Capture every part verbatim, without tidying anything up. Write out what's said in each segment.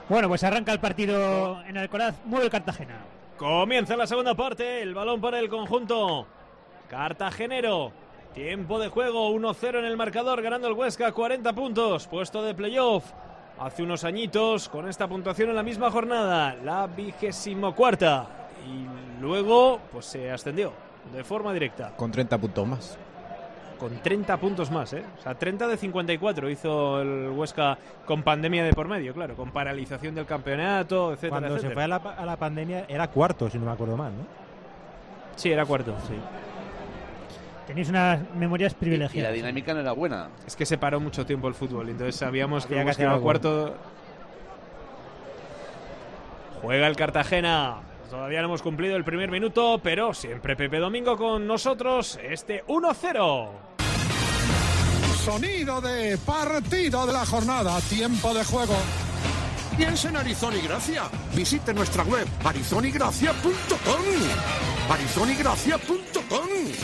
Bueno, pues arranca el partido en Alcoraz, mueve el Cartagena. Comienza la segunda parte, el balón para el conjunto cartagenero. Tiempo de juego, uno cero en el marcador, ganando el Huesca, cuarenta puntos, puesto de playoff. Hace unos añitos, con esta puntuación en la misma jornada, la vigésimo cuarta. Y luego, pues se ascendió de forma directa. Con treinta puntos más. Con treinta puntos más, ¿eh? O sea, treinta de cincuenta y cuatro hizo el Huesca con pandemia de por medio, claro, con paralización del campeonato, etcétera, Cuando etcétera. se fue a la, a la pandemia era cuarto, si no me acuerdo mal, ¿no? Sí, era cuarto, sí. Tenéis unas memorias Y la privilegiadas. dinámica no era buena. Es que se paró mucho tiempo el fútbol, entonces sabíamos que Había el que Huesca hacer iba a algo. cuarto. Juega el Cartagena. Todavía no hemos cumplido el primer minuto, pero siempre Pepe Domingo con nosotros. Este uno cero. Sonido de partido de la jornada, tiempo de juego. Piensa en Arizona y Gracia. Visite nuestra web arizonigracia punto com. arizonigracia punto com.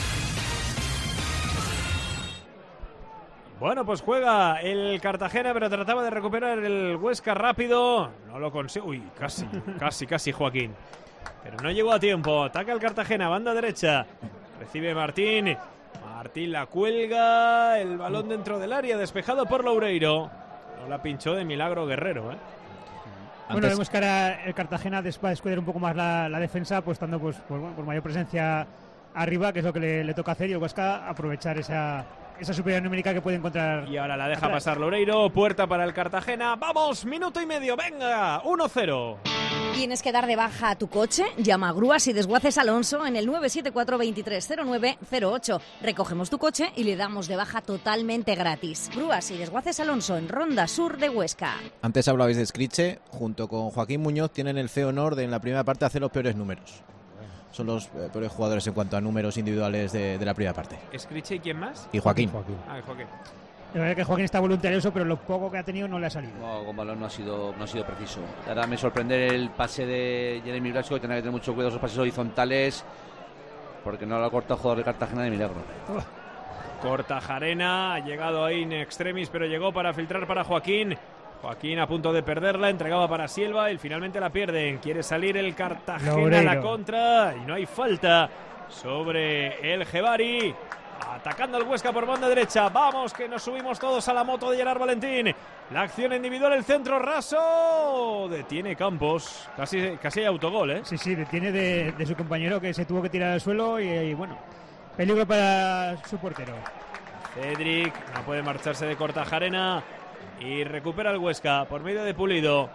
Bueno, pues juega el Cartagena, pero trataba de recuperar el Huesca rápido. No lo consigue. Uy, casi, casi, casi Joaquín. Pero no llegó a tiempo. Ataca el Cartagena, banda derecha. Recibe Martín. Martín la cuelga. El balón dentro del área, despejado por Loureiro. No la pinchó de milagro Guerrero, ¿eh? Bueno, Antes- vemos que ahora el Cartagena va a descuidar un poco más la, la defensa, apostando pues, por, bueno, por mayor presencia arriba, que es lo que le, le toca hacer, y el Huesca aprovechar esa, esa superioridad numérica que puede encontrar. Y ahora la deja atrás. pasar Loureiro. Puerta para el Cartagena. ¡Vamos! Minuto y medio. ¡Venga! uno cero. ¿Tienes que dar de baja a tu coche? Llama a Grúas y Desguaces Alonso en el nueve siete cuatro, veintitrés cero nueve cero ocho. Recogemos tu coche y le damos de baja totalmente gratis. Grúas y Desguaces Alonso en Ronda Sur de Huesca. Antes hablabais de Scriche, junto con Joaquín Muñoz tienen el feo honor de en la primera parte hacer los peores números. Son los eh, peores jugadores en cuanto a números individuales de, de la primera parte. ¿Escriche y quién más? Y Joaquín. Joaquín. Ah, Joaquín. La verdad es que Joaquín está voluntarioso, pero lo poco que ha tenido no le ha salido. No, con balón no ha sido, no ha sido preciso. Ahora me sorprende el pase de Jeremy Blasco, que tendrá que tener mucho cuidado esos pases horizontales, porque no lo ha cortado el jugador de Cartagena de milagro. Cortajarena ha llegado ahí in extremis, pero llegó para filtrar para Joaquín. Joaquín a punto de perderla, entregaba para Silva y finalmente la pierden. Quiere salir el Cartagena a la Loureiro. contra y no hay falta sobre el Jebari. Atacando el Huesca por banda derecha. Vamos, que nos subimos todos a la moto de Gerard Valentín. La acción individual, el centro raso. Detiene Campos. Casi, casi hay autogol, ¿eh? Sí, sí, detiene de, de su compañero, que se tuvo que tirar al suelo y, y bueno, peligro para su portero. Cedric no puede marcharse de Cortajarena y recupera el Huesca por medio de Pulido.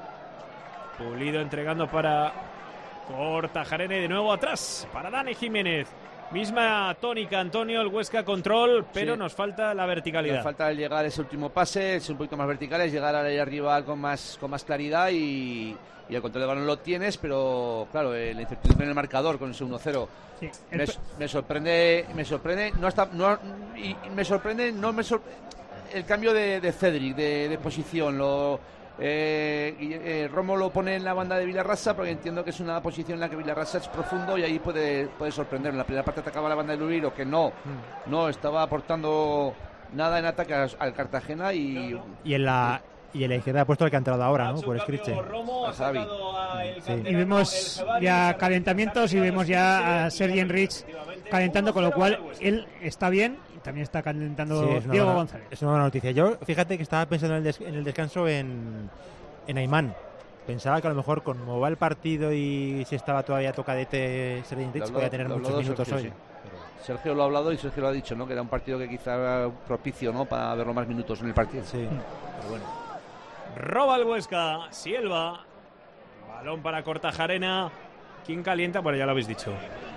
Pulido entregando para Cortajarena y de nuevo atrás para Dani Jiménez. Misma tónica, Antonio, el Huesca control, pero Sí. nos falta la verticalidad. Nos falta el llegar ese último pase, es un poquito más vertical, es llegar al área rival con más, con más claridad y, y el control de balón lo tienes, pero claro, eh, la incertidumbre en el marcador con ese uno cero. Sí, el Me, pe- me sorprende, me sorprende, no hasta, no, y, y me sorprende, no me sor- el cambio de, de Cedric, de, de posición, lo eh, y, eh, Romo lo pone en la banda de Villarrasa porque entiendo que es una posición en la que Villarrasa es profundo y ahí puede, puede sorprender. En la primera parte atacaba la banda de Loureiro, que no, no estaba aportando nada en ataque al, al Cartagena y Y en la y en la izquierda ha puesto el que ha entrado ahora, ¿no? Por Scriche. Romo, ha A Javi. sacado a el Sí. canterano, y vemos el Jebari, ya saca- calentamientos y vemos ya a Sergi Enrich calentando, con lo cual él está bien y también está calentando Sí, es una Diego buena- González. Es una buena noticia. Yo, fíjate que estaba pensando en el, des- en el descanso en, en Aimán. Pensaba que a lo mejor como va el partido y si estaba todavía tocadete Sergi Lo Enrich habló- podía tener lo muchos habló minutos Sergio, hoy. sí. Sergio lo ha hablado y Sergio lo ha dicho, ¿no? Que era un partido que quizá era propicio, ¿no? Para verlo más minutos en el partido. Sí. Pero bueno. Roba el Huesca, Silva. Balón para Cortajarena. ¿Quién calienta? Bueno, ya lo habéis dicho.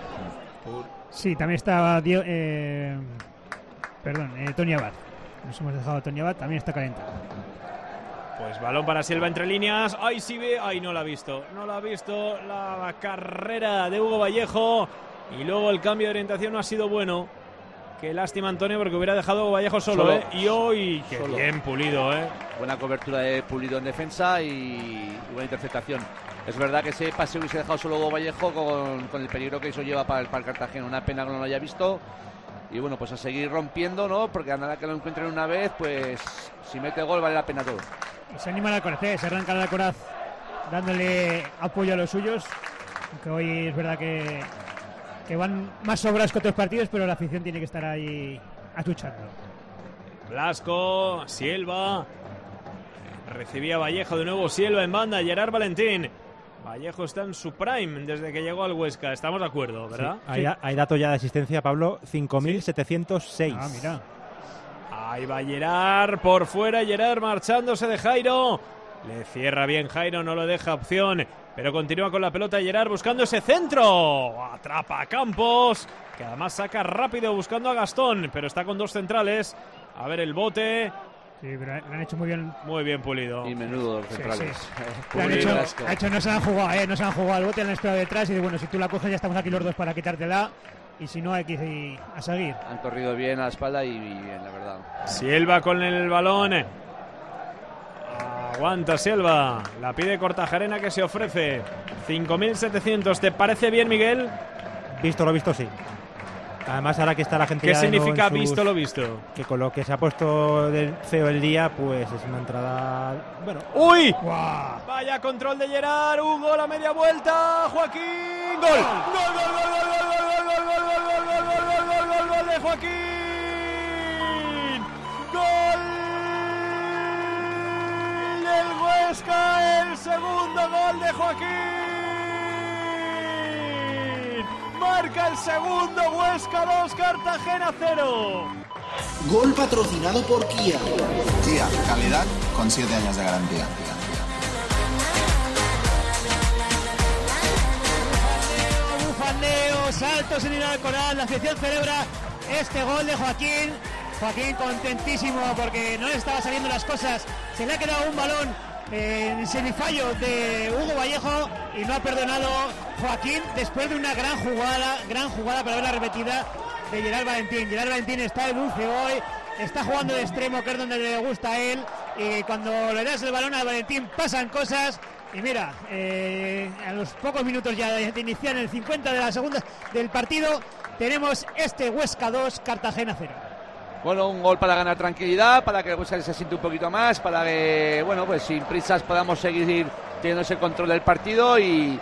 Sí, también está Dio- eh, perdón, eh, Tony Abad. Nos hemos dejado a Tony Abad, también está calentando. Pues balón para Silva entre líneas. ¡Ay, sí ve! ¡Ay, no la ha visto! No la ha visto la carrera de Hugo Vallejo. Y luego el cambio de orientación no ha sido bueno. Qué lástima, Antonio, porque hubiera dejado a Hugo Vallejo solo, Solo. ¿eh? Y hoy, qué Solo. bien Pulido, ¿eh? Buena cobertura de Pulido en defensa y, y buena interceptación. Es verdad que ese pase hubiese dejado solo Hugo Vallejo con, con el peligro que eso lleva para el, para el Cartagena. Una pena que no lo haya visto. Y bueno, pues a seguir rompiendo, ¿no? Porque a nada que lo encuentren una vez, pues si mete gol vale la pena todo. Se anima la Alcoraz, se arranca la Alcoraz dándole apoyo a los suyos, aunque hoy es verdad que, que van más sobrados que otros partidos, pero la afición tiene que estar ahí atuchando. Blasco, Silva, recibía Vallejo de nuevo, Silva en banda, Gerard Valentín. Vallejo está en su prime desde que llegó al Huesca, estamos de acuerdo, ¿verdad? Sí, hay, hay datos ya de asistencia, Pablo, cinco mil setecientos seis. Ah, mira. Ahí va Gerard, por fuera Gerard marchándose de Jairo. Le cierra bien Jairo, no le deja opción, pero continúa con la pelota Gerard buscando ese centro. Atrapa a Campos, que además saca rápido buscando a Gastón, pero está con dos centrales. A ver el bote. Sí, pero lo han hecho muy bien. Muy bien pulido. Y menudo los centrales. Sí, sí. Han hecho, ha hecho, no se han jugado, ¿eh? No se han jugado al bote, han esperado detrás y bueno, si tú la coges ya estamos aquí los dos para quitártela. Y si no, hay que ir a seguir. Han corrido bien a la espalda y bien, la verdad. Silva con el balón. Aguanta Silva. La pide Kortajarena, que se ofrece. cinco mil setecientos. ¿Te parece bien, Miguel? Visto lo visto, sí. Además, ahora que está la gente. ¿Qué ya significa sus, visto lo visto? Que con lo que se ha puesto del feo el día, pues es una entrada. Bueno. ¡Uy! ¡Wow! Vaya control de Gerard. Hugo, la media vuelta. Joaquín. ¡Gol! ¡Gol, gol, gol, gol, gol, gol, gol, gol, gol, gol, gol, gol, gol, gol, gol, gol de Joaquín! ¡Gol del Huesca! El segundo gol de Joaquín. Marca el segundo, Huesca dos, Cartagena cero. Gol patrocinado por Kia. Kia, calidad con siete años de garantía. Bufandeo, saltos en el Alcoraz, la afición celebra este gol de Joaquín. Joaquín contentísimo porque no le estaba saliendo las cosas. Se le ha quedado un balón en semifallo de Hugo Vallejo y no ha perdonado Joaquín después de una gran jugada, gran jugada para ver la repetida de Gerard Valentín. Gerard Valentín está de dulce hoy, está jugando de extremo, que es donde le gusta a él, y cuando le das el balón a Valentín pasan cosas. Y mira, eh, a los pocos minutos ya de iniciar, en el cincuenta de la segunda del partido, tenemos este Huesca dos, Cartagena cero. Bueno, un gol para ganar tranquilidad, para que el Huesca se siente un poquito más, para que, bueno, pues sin prisas podamos seguir teniendo ese control del partido y,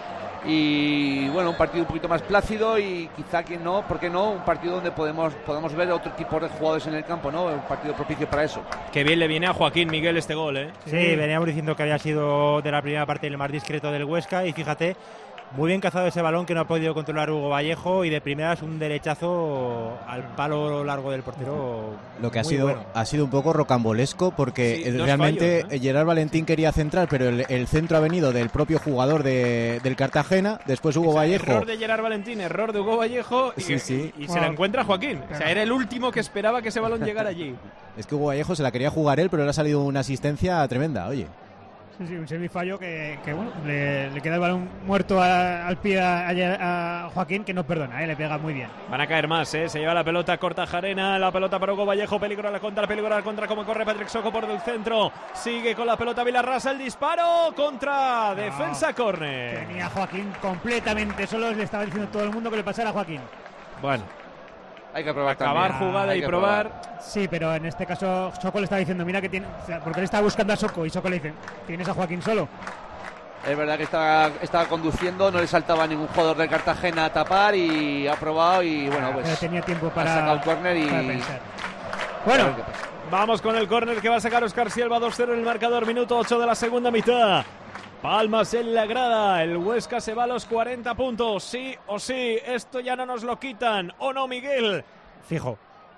y bueno, un partido un poquito más plácido y quizá, quien no, ¿por qué no? Un partido donde podemos, podamos ver otro tipo de jugadores en el campo, ¿no? Un partido propicio para eso. Qué bien le viene a Joaquín, Miguel, este gol, ¿eh? Sí, sí, veníamos diciendo que había sido de la primera parte el más discreto del Huesca y fíjate, muy bien cazado ese balón que no ha podido controlar Hugo Vallejo y de primeras un derechazo al palo largo del portero. Lo que ha sido bueno. ha sido un poco rocambolesco porque sí, realmente fallos, ¿eh? Gerard Valentín quería centrar, pero el, el centro ha venido del propio jugador de, del Cartagena, después Hugo o sea, Vallejo. Error de Gerard Valentín, error de Hugo Vallejo y, sí, sí. y, y se la encuentra Joaquín. O sea, era el último que esperaba que ese balón llegara allí. Es que Hugo Vallejo se la quería jugar él, pero le ha salido una asistencia tremenda, oye. Sí, sí, un semifallo que, que bueno, le, le queda el balón muerto a, al pie a, a Joaquín, que no perdona, ¿eh? Le pega muy bien. Van a caer más, ¿eh? Se lleva la pelota Kortajarena, la pelota para Hugo Vallejo, peligro a la contra, peligro a la contra, como corre Patrick Soco por el centro, sigue con la pelota Vilarrasa, el disparo contra, no, defensa córner. Tenía a Joaquín completamente solo, le estaba diciendo todo el mundo que le pasara a Joaquín. Bueno, hay que probar acabar también. jugada Hay y que probar. probar. Sí, pero en este caso Soco le estaba diciendo, mira que tiene, o sea, porque él estaba buscando a Soco y Soco le dice, tienes a Joaquín solo. Es verdad que estaba, estaba conduciendo, no le saltaba a ningún jugador de Cartagena a tapar y ha probado y bueno, pues pero tenía tiempo para, ha sacado el córner y para pensar. Bueno, vamos con el córner que va a sacar Óscar Silva, dos cero en el marcador, minuto ocho de la segunda mitad. Palmas en la grada, el Huesca se va a los cuarenta puntos, sí o sí, esto ya no nos lo quitan, ¿o no, Miguel? Fijo.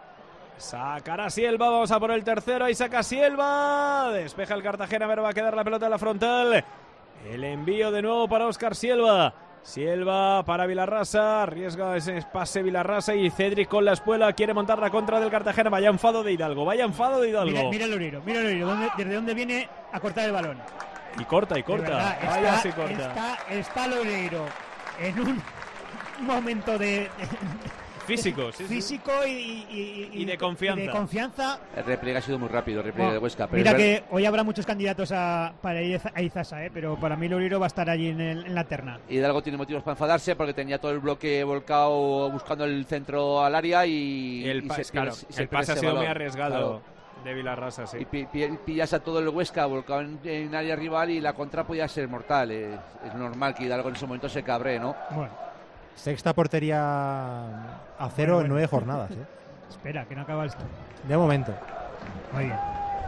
Sacará Silva, vamos a por el tercero, ahí saca Silva, despeja el Cartagena, pero va a quedar la pelota en la frontal. El envío de nuevo para Óscar Silva. Silva para Vilarrasa, arriesga ese pase Vilarrasa y Cedric con la espuela, quiere montar la contra del Cartagena. Vaya enfado de Hidalgo, vaya enfado de Hidalgo. Mira, mira el Loreiro, mira el Loreiro, ¿dónde, desde dónde viene a cortar el balón. Y corta, y corta, Verdad, vaya está, si corta. Está, está Loreiro en un momento de... Físico, sí, físico sí. Y, y, y, y de confianza. Y de confianza. El repliegue ha sido muy rápido, el repliegue Oh, de Huesca. Pero mira ver... que hoy habrá muchos candidatos a, para ir a Izasa, ¿eh? Pero para mí Loreiro va a estar allí en, el, en la terna. Hidalgo tiene motivos para enfadarse porque tenía todo el bloque volcado buscando el centro al área y, y el, y pa se claro, pierde, se el pase ha sido balón. muy arriesgado. Claro. De Vilarrasa, sí. Y pi, pi, pillas a todo el Huesca volcado en, en área rival y la contra podía ser mortal. Es, es normal que Hidalgo en ese momento se cabree, ¿no? Bueno. Sexta portería a cero bueno, en nueve jornadas. ¿eh? Espera, que no acaba esto. De momento. Muy bien.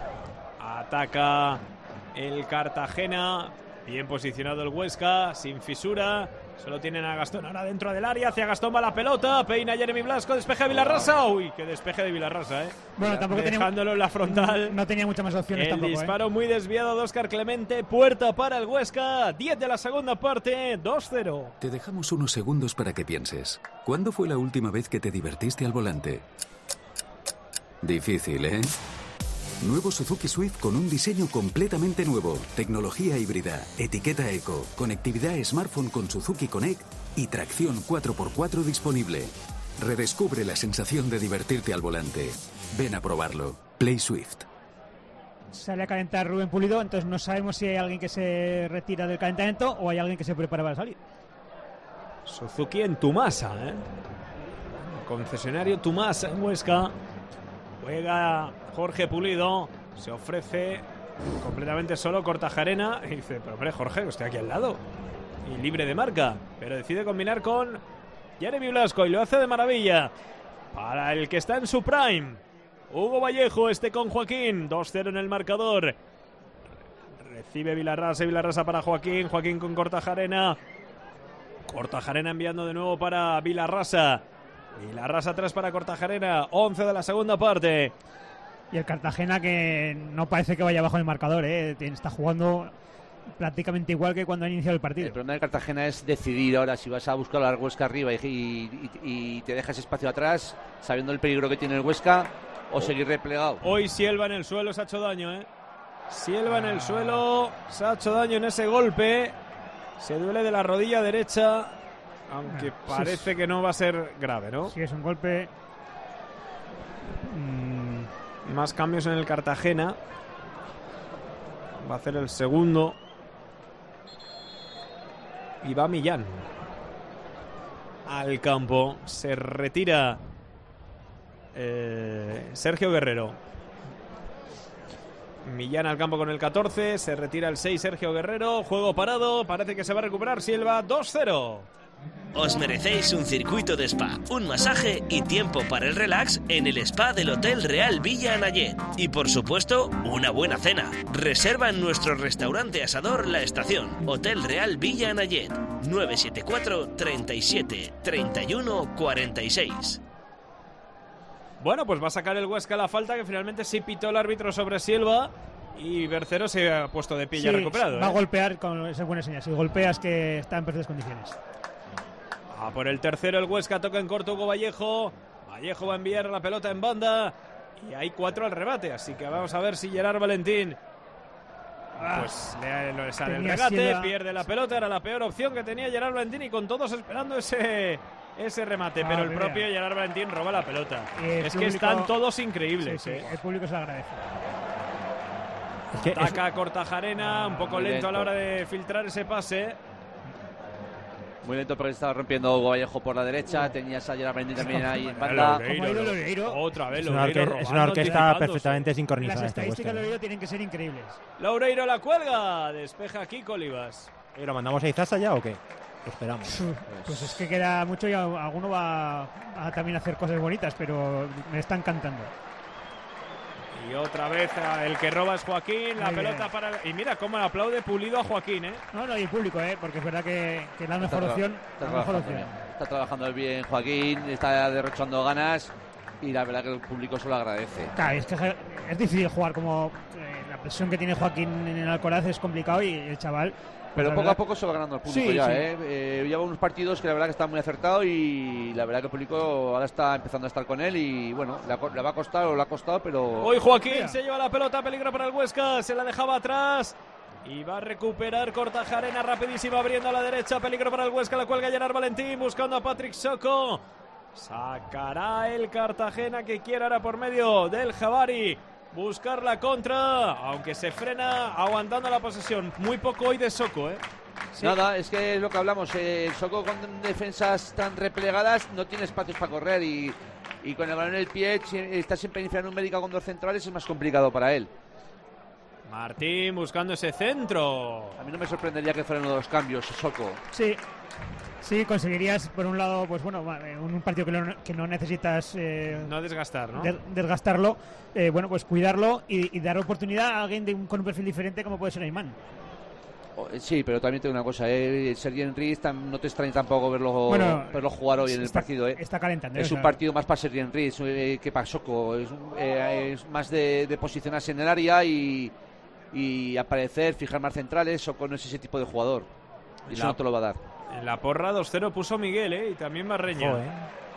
Ataca el Cartagena. Bien posicionado el Huesca, sin fisura. Solo tienen a Gastón ahora dentro del área. Hacia Gastón va la pelota. Peina Jeremy Blasco. Despeje de Vilarrasa. Uy, qué despeje de Vilarrasa, ¿eh? Bueno, tampoco dejándolo tenía, en la frontal. No, no tenía muchas más opciones el tampoco. El disparo ¿eh? muy desviado de Óscar Clemente. Puerta para el Huesca. diez de la segunda parte. dos cero. Te dejamos unos segundos para que pienses. ¿Cuándo fue la última vez que te divertiste al volante? Difícil, ¿eh? Nuevo Suzuki Swift con un diseño completamente nuevo, tecnología híbrida, etiqueta eco, conectividad smartphone con Suzuki Connect y tracción cuatro por cuatro disponible. Redescubre la sensación de divertirte al volante. Ven a probarlo. Play Swift. Sale a calentar Rubén Pulido, entonces no sabemos si hay alguien que se retira del calentamiento o hay alguien que se prepara para salir. Suzuki en Tumasa, ¿eh? Concesionario Tumasa en Huesca. Juega Jorge Pulido, se ofrece completamente solo Kortajarena y dice, pero hombre Jorge, estoy aquí al lado y libre de marca, pero decide combinar con Jeremy Blasco y lo hace de maravilla para el que está en su prime, Hugo Vallejo, este con Joaquín. Dos cero en el marcador. Recibe Vilarrasa, Vilarrasa para Joaquín, Joaquín con Kortajarena, Kortajarena enviando de nuevo para Vilarrasa. Vilarrasa atrás para Kortajarena, once de la segunda parte. Y el Cartagena que no parece que vaya abajo en el marcador, ¿eh? Está jugando prácticamente igual que cuando ha iniciado el partido. El problema del Cartagena es decidir ahora si vas a buscar al Huesca arriba y, y, y te dejas espacio atrás, sabiendo el peligro que tiene el Huesca, o seguir replegado. Hoy Sielva en el suelo se ha hecho daño, ¿eh? Sielva en el suelo se ha hecho daño en ese golpe. Se duele de la rodilla derecha. Aunque ah, parece sí, que no va a ser grave, ¿no? Sí, es un golpe. Mm, más cambios en el Cartagena. Va a hacer el segundo. Y va Millán al campo. Se retira eh, Sergio Guerrero. Millán al campo con el catorce. Se retira el seis Sergio Guerrero. Juego parado. Parece que se va a recuperar Silva. dos cero. Os merecéis un circuito de spa, un masaje y tiempo para el relax en el spa del Hotel Real Villa Anayet. Y por supuesto, una buena cena. Reserva en nuestro restaurante asador La Estación, Hotel Real Villa Anayet, nueve siete cuatro, treinta y siete, treinta y uno, cuarenta y seis. Bueno, pues va a sacar el Huesca la falta que finalmente sí pitó el árbitro sobre Silva. Y Bercero se ha puesto de pie y ha recuperado. Va ¿eh? a golpear con esa buena señal. Si golpeas que está en perfectas condiciones. A por el tercero el Huesca, toca en corto Hugo Vallejo. Vallejo va a enviar la pelota en banda. Y hay cuatro al rebate, así que vamos a ver si Gerard Valentín pues le, le sale el regate, sido... pierde la pelota. Era la peor opción que tenía Gerard Valentín y con todos esperando ese, ese remate. Ah, pero el propio mira. Gerard Valentín roba la pelota. Es público... que están todos increíbles. Sí, sí, ¿eh? El público se lo agradece. Es que Ataca es... Kortajarena, un poco lento, lento a la hora de filtrar ese pase. Muy lento porque estaba rompiendo Hugo Vallejo por la derecha. Tenías a Gerard Valentín también ahí en banda. Loureiro, Loureiro. Otra vez es una, Loureiro orque es una orquesta perfectamente Las sincronizada. Las estadísticas de Loureiro tienen que ser increíbles. Loureiro la cuelga. Despeja Kiko Olivas. ¿Y lo mandamos a Izaza ya o qué? Lo esperamos. Pues es que queda mucho y alguno va a también hacer cosas bonitas, pero me está encantando. Y otra vez el que roba es Joaquín, la Muy pelota bien. para... Y mira cómo le aplaude Pulido a Joaquín, ¿eh? No, no, y el público, ¿eh? Porque es verdad que, que la mejor está opción. Está, la mejor opción. Está trabajando bien Joaquín, está derrochando ganas y la verdad que el público se lo agradece. Claro, es que es difícil jugar como... Eh, la presión que tiene Joaquín en el Alcoraz es complicado y el chaval... Pero pues poco verdad... a poco se va ganando el público sí, ya, sí. ¿eh? eh Lleva unos partidos que la verdad que están muy acertados y la verdad que el público ahora está empezando a estar con él y bueno, le, le va a costar o le ha costado, pero... Hoy Joaquín Mira. se lleva la pelota, peligro para el Huesca, se la dejaba atrás y va a recuperar Kortajarena rapidísimo abriendo a la derecha, peligro para el Huesca, la cuelga Gerard Valentín buscando a Patrick Soko. Sacará el Cartagena que quiere ahora por medio del Jabari buscar la contra, aunque se frena aguantando la posesión. Muy poco hoy de Soko, ¿eh? Sí. Nada, es que es lo que hablamos. Eh, Soko con defensas tan replegadas no tiene espacios para correr y, y con el balón en el pie, si está siempre en inferior numérica con dos centrales, es más complicado para él. Martín buscando ese centro. A mí no me sorprendería que fueran uno de los cambios, Soko. Sí, sí, conseguirías, por un lado, pues bueno, un partido que no, que no necesitas... Eh, no desgastar, ¿no? De, desgastarlo, eh, bueno, pues cuidarlo y, y dar oportunidad a alguien de un, con un perfil diferente como puede ser Ayman. Sí, pero también tengo una cosa, ¿eh? Sergi Henry no te extraña tampoco verlo, bueno, verlo jugar hoy en el está, partido. ¿eh? Está calentando. Es un partido más para Sergi Henry eh, que para Soko. Es, eh, es más de, de posicionarse en el área y, y aparecer, fijar más centrales. Soko no es ese tipo de jugador. Y eso la, no te lo va a dar. En la porra dos cero puso Miguel, ¿eh? Y también Marreña. Joder.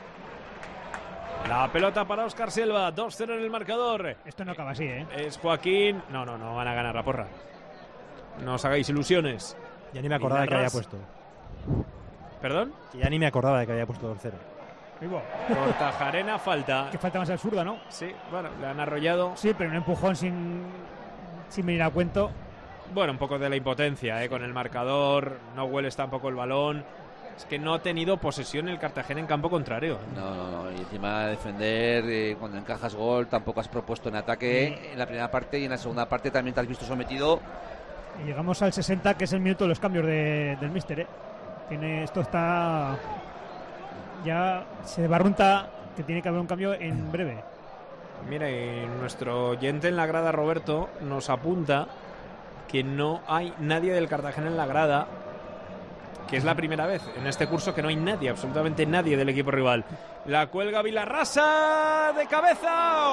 La pelota para Óscar Silva, dos cero en el marcador. Esto no acaba así, ¿eh? Es Joaquín. No, no, no van a ganar la porra. No os hagáis ilusiones. Ya ni me acordaba de que había puesto. ¿Perdón? Que ya ni me acordaba de que había puesto dos cero. Cortajarena, falta. Que falta más absurda, ¿no? Sí, bueno, le han arrollado. Sí, pero un empujón sin, sin venir a cuento. Bueno, un poco de la impotencia, ¿eh? Con el marcador, no hueles tampoco el balón. Es que no ha tenido posesión el Cartagena en campo contrario. No, no, no. Y encima defender, eh, cuando encajas gol, tampoco has propuesto en ataque sí. En la primera parte y en la segunda parte también te has visto sometido. Y llegamos al sesenta, que es el minuto de los cambios de, del míster, ¿eh? Tiene, esto está... Ya se barrunta que tiene que haber un cambio en breve. Mira, y nuestro oyente en la grada, Roberto, nos apunta que no hay nadie del Cartagena en la grada, que es la primera vez en este curso que no hay nadie, absolutamente nadie del equipo rival. La cuelga Vilarrasa de cabeza.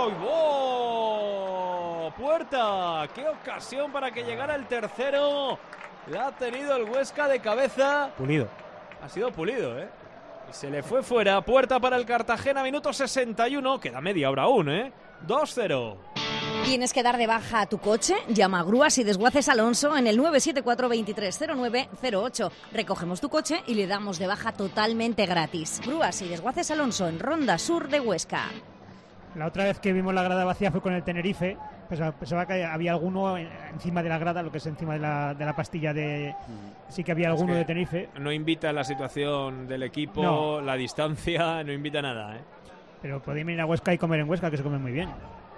¡Oh! ¡Puerta! ¡Qué ocasión para que llegara el tercero! La ha tenido el Huesca de cabeza. Pulido. Ha sido Pulido, ¿eh? Y se le fue fuera. Puerta para el Cartagena, minuto sesenta y uno. Queda media hora aún, ¿eh? dos cero. ¿Tienes que dar de baja a tu coche? Llama a Grúas y Desguaces Alonso en el nueve siete cuatro, veintitrés cero nueve cero ocho. Recogemos tu coche y le damos de baja totalmente gratis. Grúas y Desguaces Alonso en Ronda Sur de Huesca. La otra vez que vimos la grada vacía fue con el Tenerife. Pensaba, pensaba que había alguno encima de la grada, lo que es encima de la, de la pastilla de... Sí que había alguno es que de Tenerife. No invita la situación del equipo, no. La distancia, no invita nada, ¿eh? Pero podéis venir a Huesca y comer en Huesca, que se come muy bien.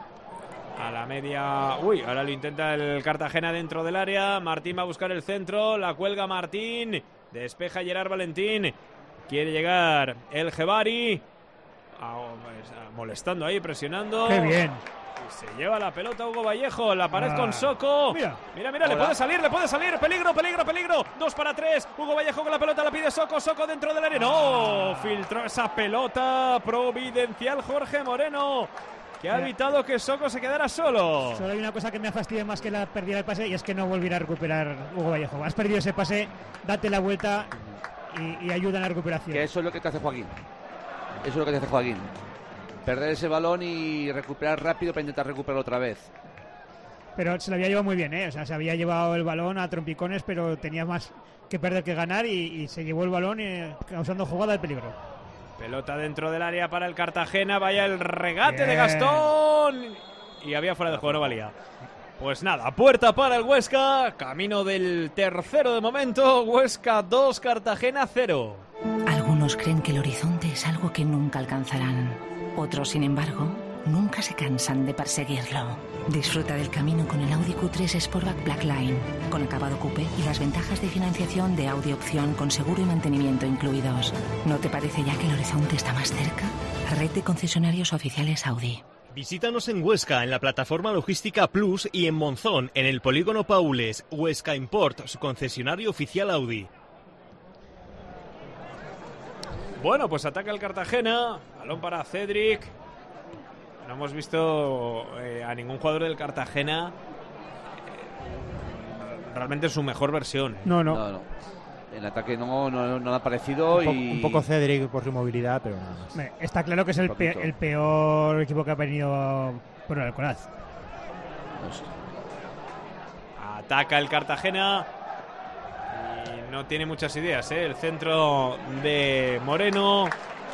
A la media... Uy, ahora lo intenta el Cartagena dentro del área. Martín va a buscar el centro. La cuelga Martín. Despeja Gerard Valentín. Quiere llegar el Jebari. Ah, molestando ahí, presionando. ¡Qué bien! Y se lleva la pelota Hugo Vallejo. La pared ah. con Soko. Mira, mira, mira le puede salir, le puede salir. Peligro, peligro, peligro. Dos para tres. Hugo Vallejo con la pelota, la pide Soko. Soko dentro del área. ¡No! Filtró esa pelota. Providencial Jorge Moreno, que ha evitado que Soko se quedara solo. Solo hay una cosa que me ha fastidiado más que la pérdida del pase, y es que no volviera a recuperar Hugo Vallejo. Has perdido ese pase, date la vuelta y, y ayuda en la recuperación. Que eso es lo que te hace Joaquín. Eso es lo que te hace Joaquín. Perder ese balón y recuperar rápido para intentar recuperarlo otra vez. Pero se lo había llevado muy bien, ¿eh? O sea, se había llevado el balón a trompicones, pero tenía más que perder que ganar y, y se llevó el balón eh, causando jugada de peligro. Pelota dentro del área para el Cartagena. Vaya el regate Bien. de Gastón. Y había fuera de juego, no valía. Pues nada, puerta para el Huesca. Camino del tercero de momento. Huesca dos, Cartagena cero. Algunos creen que el horizonte es algo que nunca alcanzarán. Otros, sin embargo, nunca se cansan de perseguirlo. Disfruta del camino con el Audi Q tres Sportback Blackline, con acabado coupé y las ventajas de financiación de Audi Opción con seguro y mantenimiento incluidos. ¿No te parece ya que el horizonte está más cerca? Red de concesionarios oficiales Audi. Visítanos en Huesca, en la plataforma logística Plus, y en Monzón, en el polígono Paules. Huesca Import, su concesionario oficial Audi. Bueno, pues ataca el Cartagena. Balón para Cedric. No hemos visto eh, a ningún jugador del Cartagena eh, realmente en su mejor versión. ¿eh? No, no. no, no. En ataque no, no, no ha aparecido. Un, po y... un poco Cedric por su movilidad, pero nada más. Está claro que es el, pe el peor equipo que ha venido por el Alcoraz. Ataca el Cartagena. Y no tiene muchas ideas, ¿eh? El centro de Moreno.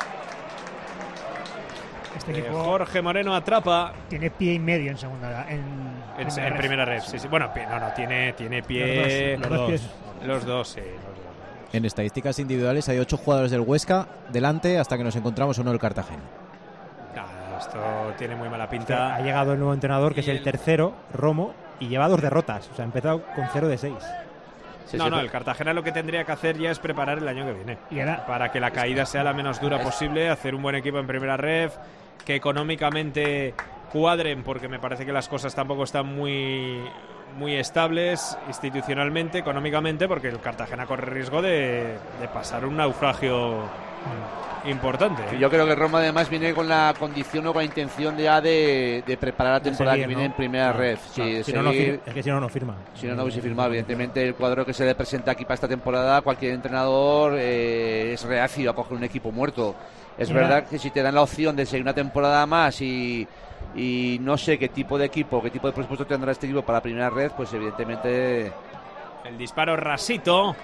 Este eh, equipo Jorge Moreno atrapa. Tiene pie y medio en segunda. En, en, primera, en red. primera red. Sí, sí. Bueno, pie, no, no, tiene, tiene pie. Los dos. Los dos, pies. Los dos, sí. Los dos. En estadísticas individuales hay ocho jugadores del Huesca delante hasta que nos encontramos uno del Cartagena. No, Esto tiene muy mala pinta. Ha llegado el nuevo entrenador, que es el tercero, Romo, y lleva dos derrotas. O sea, ha empezado con cero de seis. Sí, no, sí, no, el Cartagena lo que tendría que hacer ya es preparar el año que viene. Y ahora, para que la caída sea la menos dura posible, hacer un buen equipo en primera ref, que económicamente cuadren, porque me parece que las cosas tampoco están muy, muy estables institucionalmente, económicamente, porque el Cartagena corre riesgo de, de pasar un naufragio importante. ¿eh? Yo creo que Roma además viene con la condición o con la intención ya de, de preparar la temporada seguir, que viene ¿no? en primera No, red. no, Sí, si no, no fir- es que si no, no firma. Si no, no hubiese firmado. Evidentemente, el cuadro que se le presenta aquí para esta temporada, cualquier entrenador eh, es reacio a coger un equipo muerto. Es Mira. verdad que si te dan la opción de seguir una temporada más y, y no sé qué tipo de equipo, qué tipo de presupuesto tendrá este equipo para la primera red, pues evidentemente... El disparo rasito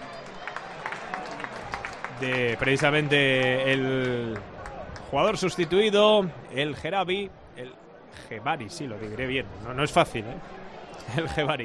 de precisamente el jugador sustituido, el Gerabi, el Gebari, sí, lo diré bien, no, no es fácil, ¿eh? El Gebari.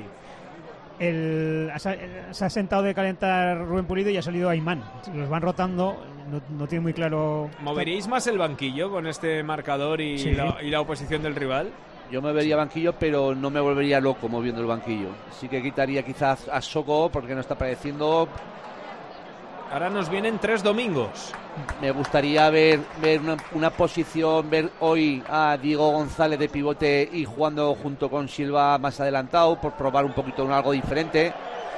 El, se, ha, se ha sentado de calentar Rubén Pulido y ha salido Aymán. Los van rotando, no, no tiene muy claro. ¿Moveríais más el banquillo con este marcador y, Sí. la, y la oposición del rival? Yo me vería banquillo, pero no me volvería loco moviendo el banquillo. Sí que quitaría quizás a Soko, porque no está apareciendo. Ahora nos vienen tres domingos. Me gustaría ver, ver una, una posición, ver hoy a Diego González de pivote y jugando junto con Silva más adelantado, por probar un poquito un algo diferente.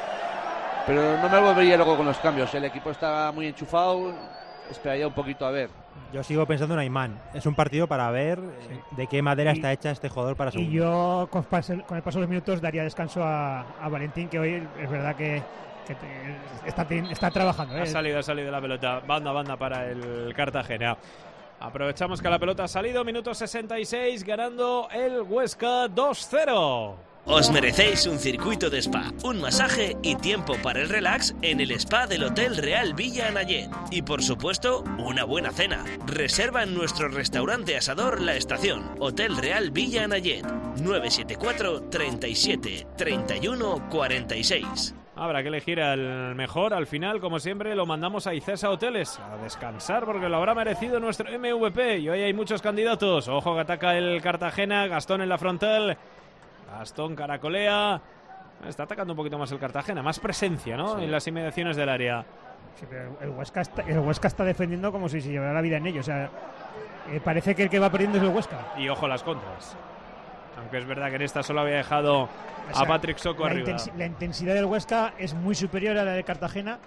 Pero no me volvería loco con los cambios. El equipo está muy enchufado. Esperaría un poquito a ver. Yo sigo pensando en Aymán. Es un partido para ver eh, de qué madera Y- está hecha este jugador para Y segundo. yo, con, pas- con el paso de los minutos, daría descanso a, a Valentín, que hoy es verdad que, que te- está, está trabajando. ¿eh? Ha salido, ha salido la pelota. Banda, banda para el Cartagena. Aprovechamos que la pelota ha salido. Minuto sesenta y seis, ganando el Huesca dos cero. Os merecéis un circuito de spa, un masaje y tiempo para el relax en el spa del Hotel Real Villa Anayet. Y por supuesto, una buena cena. Reserva en nuestro restaurante asador La Estación, Hotel Real Villa Anayet, nueve siete cuatro, treinta y siete, treinta y uno, cuarenta y seis. Habrá que elegir al mejor. Al final, como siempre, lo mandamos a Icesa Hoteles a descansar porque lo habrá merecido nuestro M V P. Y hoy hay muchos candidatos. Ojo que ataca el Cartagena. Gastón en la frontal. Gastón caracolea. Está atacando un poquito más el Cartagena. Más presencia, ¿no? Sí. En las inmediaciones del área. Sí, pero el Huesca está, el Huesca está defendiendo como si se llevara la vida en ello. O sea, eh, parece que el que va perdiendo es el Huesca. Y ojo las contras. Aunque es verdad que en esta solo había dejado O a sea, Patrick Soko la, arriba. intensi- la intensidad del Huesca es muy superior a la de Cartagena.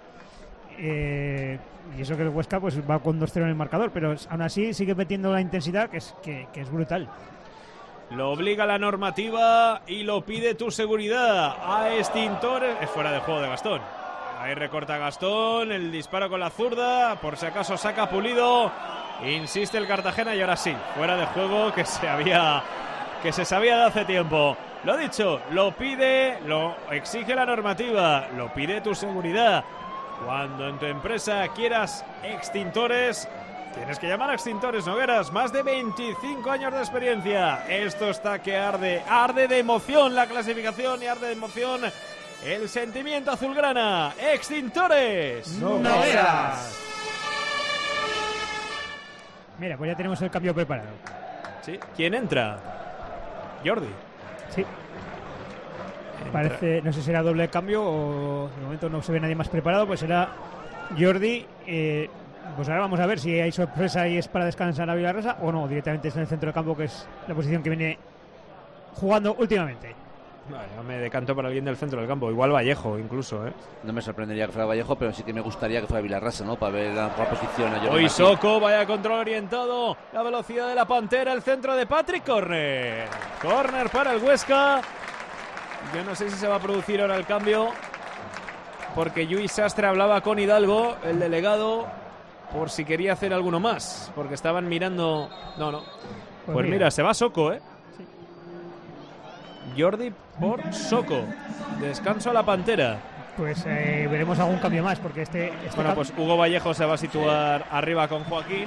Eh, y eso que el Huesca pues va con dos cero en el marcador, pero aún así sigue metiendo la intensidad que es, que, que es brutal. Lo obliga la normativa y lo pide tu seguridad. A extintores. Es fuera de juego de Gastón. Ahí recorta Gastón. El disparo con la zurda. Por si acaso saca Pulido. Insiste el Cartagena y ahora sí. Fuera de juego que se había. Que se sabía de hace tiempo. Lo dicho, lo pide, lo exige la normativa, lo pide tu seguridad. Cuando en tu empresa quieras extintores, tienes que llamar a Extintores Nogueras. Más de veinticinco años de experiencia. Esto está que arde. Arde de emoción la clasificación y arde de emoción el sentimiento azulgrana. Extintores Nogueras. Mira, pues ya tenemos el cambio preparado. Sí. ¿Quién entra? Jordi. Sí. Parece, no sé si será doble cambio o de momento no se ve nadie más preparado, pues será Jordi. Eh, pues ahora vamos a ver si hay sorpresa y es para descansar a Villarrosa o no, directamente está en el centro del campo, que es la posición que viene jugando últimamente. Vale, yo me decanto por alguien del centro del campo. Igual Vallejo, incluso, ¿eh? No me sorprendería que fuera Vallejo, pero sí que me gustaría que fuera Villarrasa, ¿no? Para ver la, la posición. a Jordi Hoy Martín. Soko, vaya control orientado. La velocidad de la Pantera, el centro de Patrick. Corner. Corner para el Huesca. Yo no sé si se va a producir ahora el cambio, porque Lluís Sastre hablaba con Hidalgo, el delegado, por si quería hacer alguno más, porque estaban mirando. No, no. Pues, Pues mira. mira. se va Soko, ¿eh? Jordi por Soko. Descanso a la Pantera. Pues eh, veremos algún cambio más, porque este, este Bueno, cam- pues Hugo Vallejo se va a situar arriba con Joaquín.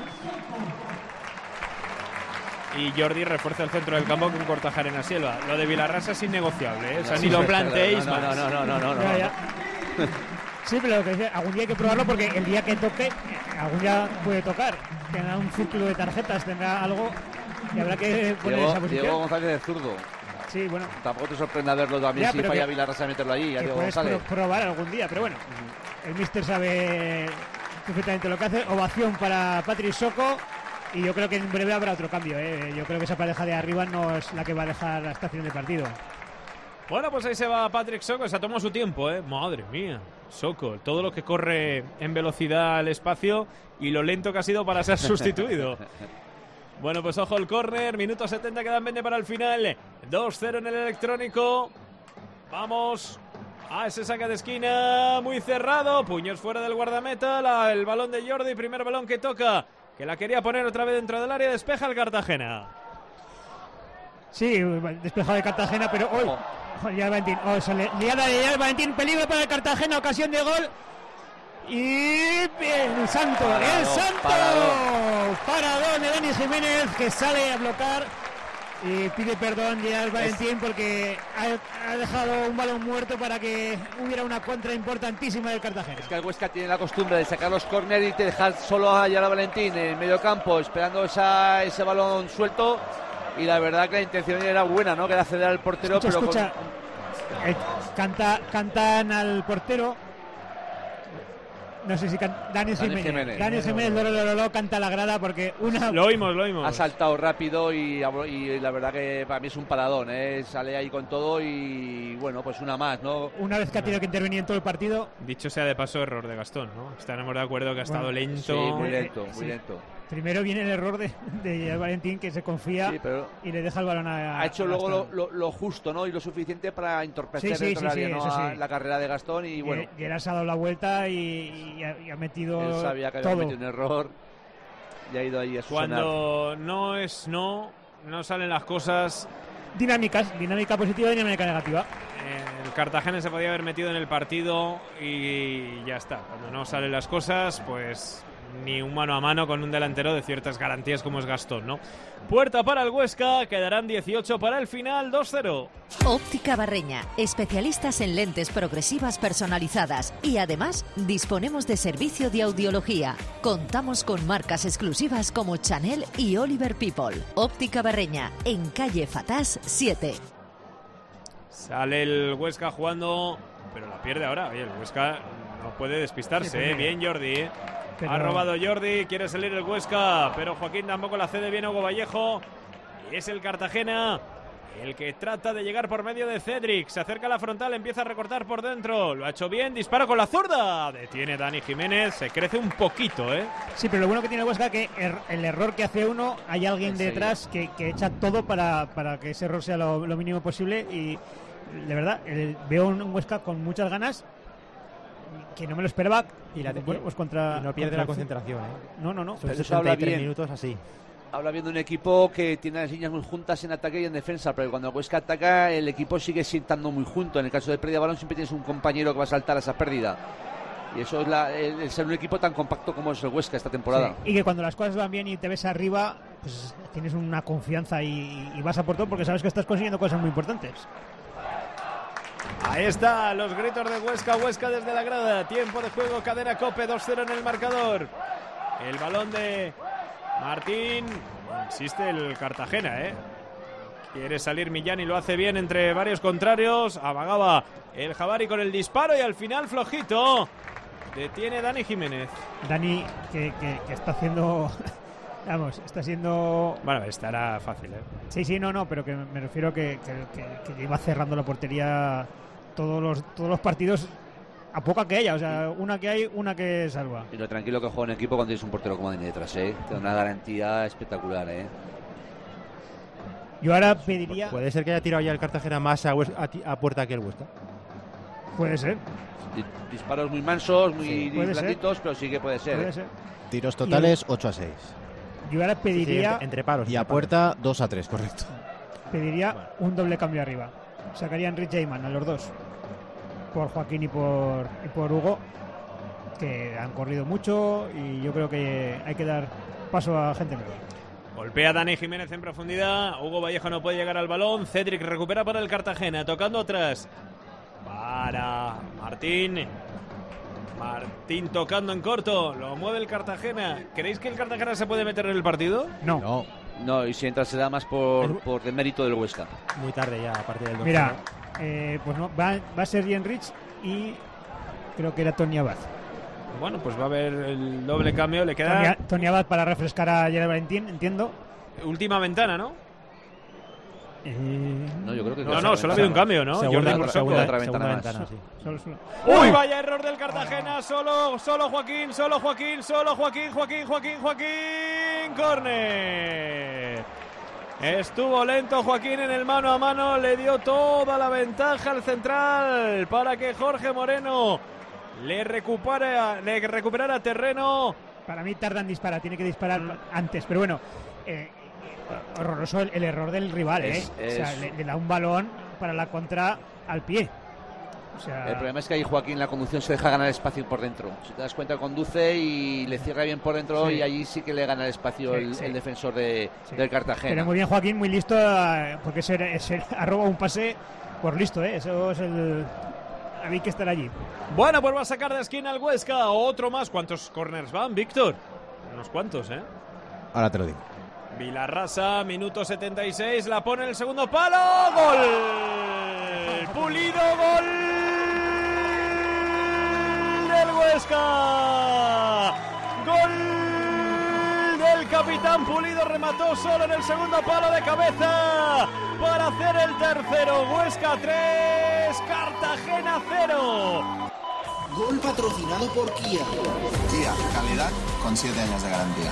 Y Jordi refuerza el centro del campo con Cortajarena Silva. Lo de Vilarrasa es innegociable, ¿eh? O sea, Sí, ni lo sí, planteéis no, más. no, no, no, no, no, no. Ya, ya. Sí, pero lo que decía, algún día hay que probarlo, porque el día que toque, eh, algún día puede tocar. Tendrá un círculo de tarjetas, tendrá algo. y habrá que poner Diego, esa posición. Diego González de zurdo. Sí, bueno. Tampoco te sorprenda verlo también Ya, si pero falla que- Vilarrasa meterlo allí, a que Diego puedes González. pro- probar algún día, pero bueno, el míster sabe perfectamente lo que hace. Ovación para Patrick Soko y yo creo que en breve habrá otro cambio, ¿eh? Yo creo que esa pareja de arriba no es la que va a dejar hasta el final del partido. Bueno, pues ahí se va Patrick Soko, se ha tomado su tiempo, ¿eh? Madre mía, Soko, todo lo que corre en velocidad al espacio y lo lento que ha sido para ser sustituido. Bueno, pues ojo el córner, minuto setenta, quedan veinte para el final. dos cero en el electrónico. Vamos a ese saque de esquina muy cerrado. Puños fuera del guardameta. La, el balón de Jordi, primer balón que toca. Que la quería poner otra vez dentro del área. Despeja el Cartagena. Sí, despejado de Cartagena, pero hoy. Oh. Ya Valentín, oh, sale, liada de ya Valentín, peligro para el Cartagena, ocasión de gol. Y bien, el Santo, Paradón, el Santo. paradón. Paradón de Dani Jiménez que sale a bloquear y pide perdón ya Valentín porque ha, ha dejado un balón muerto para que hubiera una contra importantísima del Cartagena. Es que el Huesca tiene la costumbre de sacar los córner y te dejar solo a Yara Valentín en el medio campo esperando esa, ese balón suelto. Y la verdad que la intención era buena, ¿no? Que era ceder al portero, Escucha, pero escucha. con... Eh, canta, cantan al portero. No sé si can... Dani Dani Jiménez. Jiménez. Dani Jiménez lo, lo, lo, lo, canta a la grada porque una. Lo oímos, lo oímos. Ha saltado rápido y, y la verdad que para mí es un paradón, ¿eh? Sale ahí con todo y bueno, pues una más, ¿no? Una vez que ha tenido que intervenir en todo el partido. Dicho sea de paso, error de Gastón, ¿no? Estaremos de acuerdo que ha estado Bueno, lento. Sí, muy lento, muy Sí. lento. Primero viene el error de, de Valentín que se confía Sí, pero y le deja el balón a. ha hecho a luego lo, Gastón. lo, lo justo, ¿no? Y lo suficiente para entorpecer Sí, sí, dentro sí, del área, sí, ¿no? eso A sí. la carrera de Gastón y Y- bueno, y él se ha dado la vuelta y, y ha, y ha metido él sabía que había todo. cometido un error y ha ido ahí a sonar. Cuando no es no, no salen las cosas. Dinámicas, dinámica positiva y dinámica negativa. El Cartagena se podía haber metido en el partido y ya está. Cuando no salen las cosas, pues ni un mano a mano con un delantero de ciertas garantías como es Gastón, ¿no? Puerta para el Huesca, quedarán dieciocho para el final, dos cero. Óptica Barreña, especialistas en lentes progresivas personalizadas y además disponemos de servicio de audiología. Contamos con marcas exclusivas como Chanel y Oliver People. Óptica Barreña, en calle Fatás siete. Sale el Huesca jugando, pero la pierde ahora. Oye, el Huesca no puede despistarse, Sí, ¿eh? pero- Bien Jordi, ¿eh? Pero- Ha robado Jordi, quiere salir el Huesca, pero Joaquín tampoco la cede bien a Hugo Vallejo. Y es el Cartagena el que trata de llegar por medio de Cedric. Se acerca a la frontal, empieza a recortar por dentro. Lo ha hecho bien, dispara con la zurda. Detiene Dani Jiménez, se crece un poquito, ¿eh? Sí, pero lo bueno que tiene el Huesca es que er- el error que hace uno, hay alguien Enseguida. detrás que, que echa todo para, para que ese error sea lo, lo mínimo posible. Y de verdad, el- veo un Huesca con muchas ganas que no me lo esperaba. Y, la, bueno, pues contra, y no pierde contra la el- concentración, ¿eh? No, no, no. Son Pero eso sesenta y habla tres bien. minutos así. Habla bien de un equipo que tiene las líneas muy juntas en ataque y en defensa, pero cuando el Huesca ataca el equipo sigue estando muy junto. En el caso de pérdida de balón siempre tienes un compañero que va a saltar a esa pérdida. Y eso es la- el, el ser un equipo tan compacto como es el Huesca esta temporada. Sí, y que cuando las cosas van bien y te ves arriba, pues tienes una confianza y, y vas a por todo porque sabes que estás consiguiendo cosas muy importantes. Ahí está, los gritos de Huesca, Huesca desde la grada. Tiempo de juego, cadena Cope, dos cero en el marcador. El balón de Martín. Insiste el Cartagena, ¿eh? Quiere salir Millán y lo hace bien entre varios contrarios. Amagaba el Javari con el disparo y al final flojito. Detiene Dani Jiménez. Dani, que, que- que está haciendo... Vamos, está siendo... Bueno, estará fácil, ¿eh? Sí, sí, no, no, pero que me refiero que, que, que- que iba cerrando la portería todos los, todos los partidos a poca que haya. O sea, una que hay, una que salva. Y lo tranquilo que juega un equipo cuando tienes un portero como Dani detrás, ¿eh? Tiene una garantía espectacular, ¿eh? Yo ahora pediría... Puede ser que haya tirado ya el Cartagena más a, Hues- a ti- a puerta que el Huesca. Puede ser, Di- Disparos muy mansos, muy Sí, puede ser. blanditos, pero sí que puede ser. puede ¿eh? ser. Tiros totales ocho a seis. Yo ahora Sí, pediría, entre, entre paros. Y a entre paros. puerta dos a tres, correcto. pediría un doble cambio arriba. Sacarían Rich Jayman a los dos. Por Joaquín y por, y por Hugo, que han corrido mucho y yo creo que hay que dar paso a gente nueva. Golpea Dani Jiménez en profundidad. Hugo Vallejo no puede llegar al balón. Cedric recupera para el Cartagena. Tocando atrás. Para Martín. Martín tocando en corto. Lo mueve el Cartagena. ¿Creéis que el Cartagena se puede meter en el partido? No, No, No, y si entra será más por, por el mérito del Huesca. Muy tarde ya, a partir del dos. Mira, eh, pues no, va, va a ser Sergi Enrich y creo que era Tony Abad. Bueno, pues va a haber el doble cambio. Le queda Tony, Tony Abad para refrescar a Gerard Valentín, entiendo. Última ventana, ¿no? Eh... No, yo creo que no, no, solo ha habido un cambio, ¿no? Segunda, Jordi segunda, otra segunda ventana, ventana, más. sí. Solo, solo. ¡Uy, vaya error del Cartagena! Solo, solo Joaquín, solo Joaquín, solo Joaquín, Joaquín, Joaquín, Joaquín. ¡Córner! Estuvo lento Joaquín en el mano a mano, le dio toda la ventaja al central para que Jorge Moreno le recupere, le recuperara terreno. Para mí tarda en disparar, tiene que disparar antes, pero bueno, eh, horroroso el, el error del rival, Es- ¿eh? es- O sea, le, le da un balón para la contra al pie. O sea, El problema es que ahí Joaquín la conducción se deja ganar espacio por dentro. Si te das cuenta, conduce y le cierra bien por dentro, Sí. y allí sí que le gana el espacio Sí, el, sí. el defensor de, sí. del Cartagena. Pero muy bien Joaquín, muy listo, eh, porque ese, ese ha robado un pase por listo, ¿eh? Eso es el... Había que estar allí. Bueno, pues va a sacar de esquina el Huesca. Otro más. ¿Cuántos corners van, Víctor? Unos cuantos, ¿eh? Ahora te lo digo. Vilarrasa, minuto setenta y seis, la pone en el segundo palo. ¡Gol! Pulido, gol del Huesca. Gol del capitán Pulido, remató solo en el segundo palo de cabeza para hacer el tercero. Huesca tres, Cartagena cero. Gol patrocinado por Kia. Kia, calidad con siete años de garantía.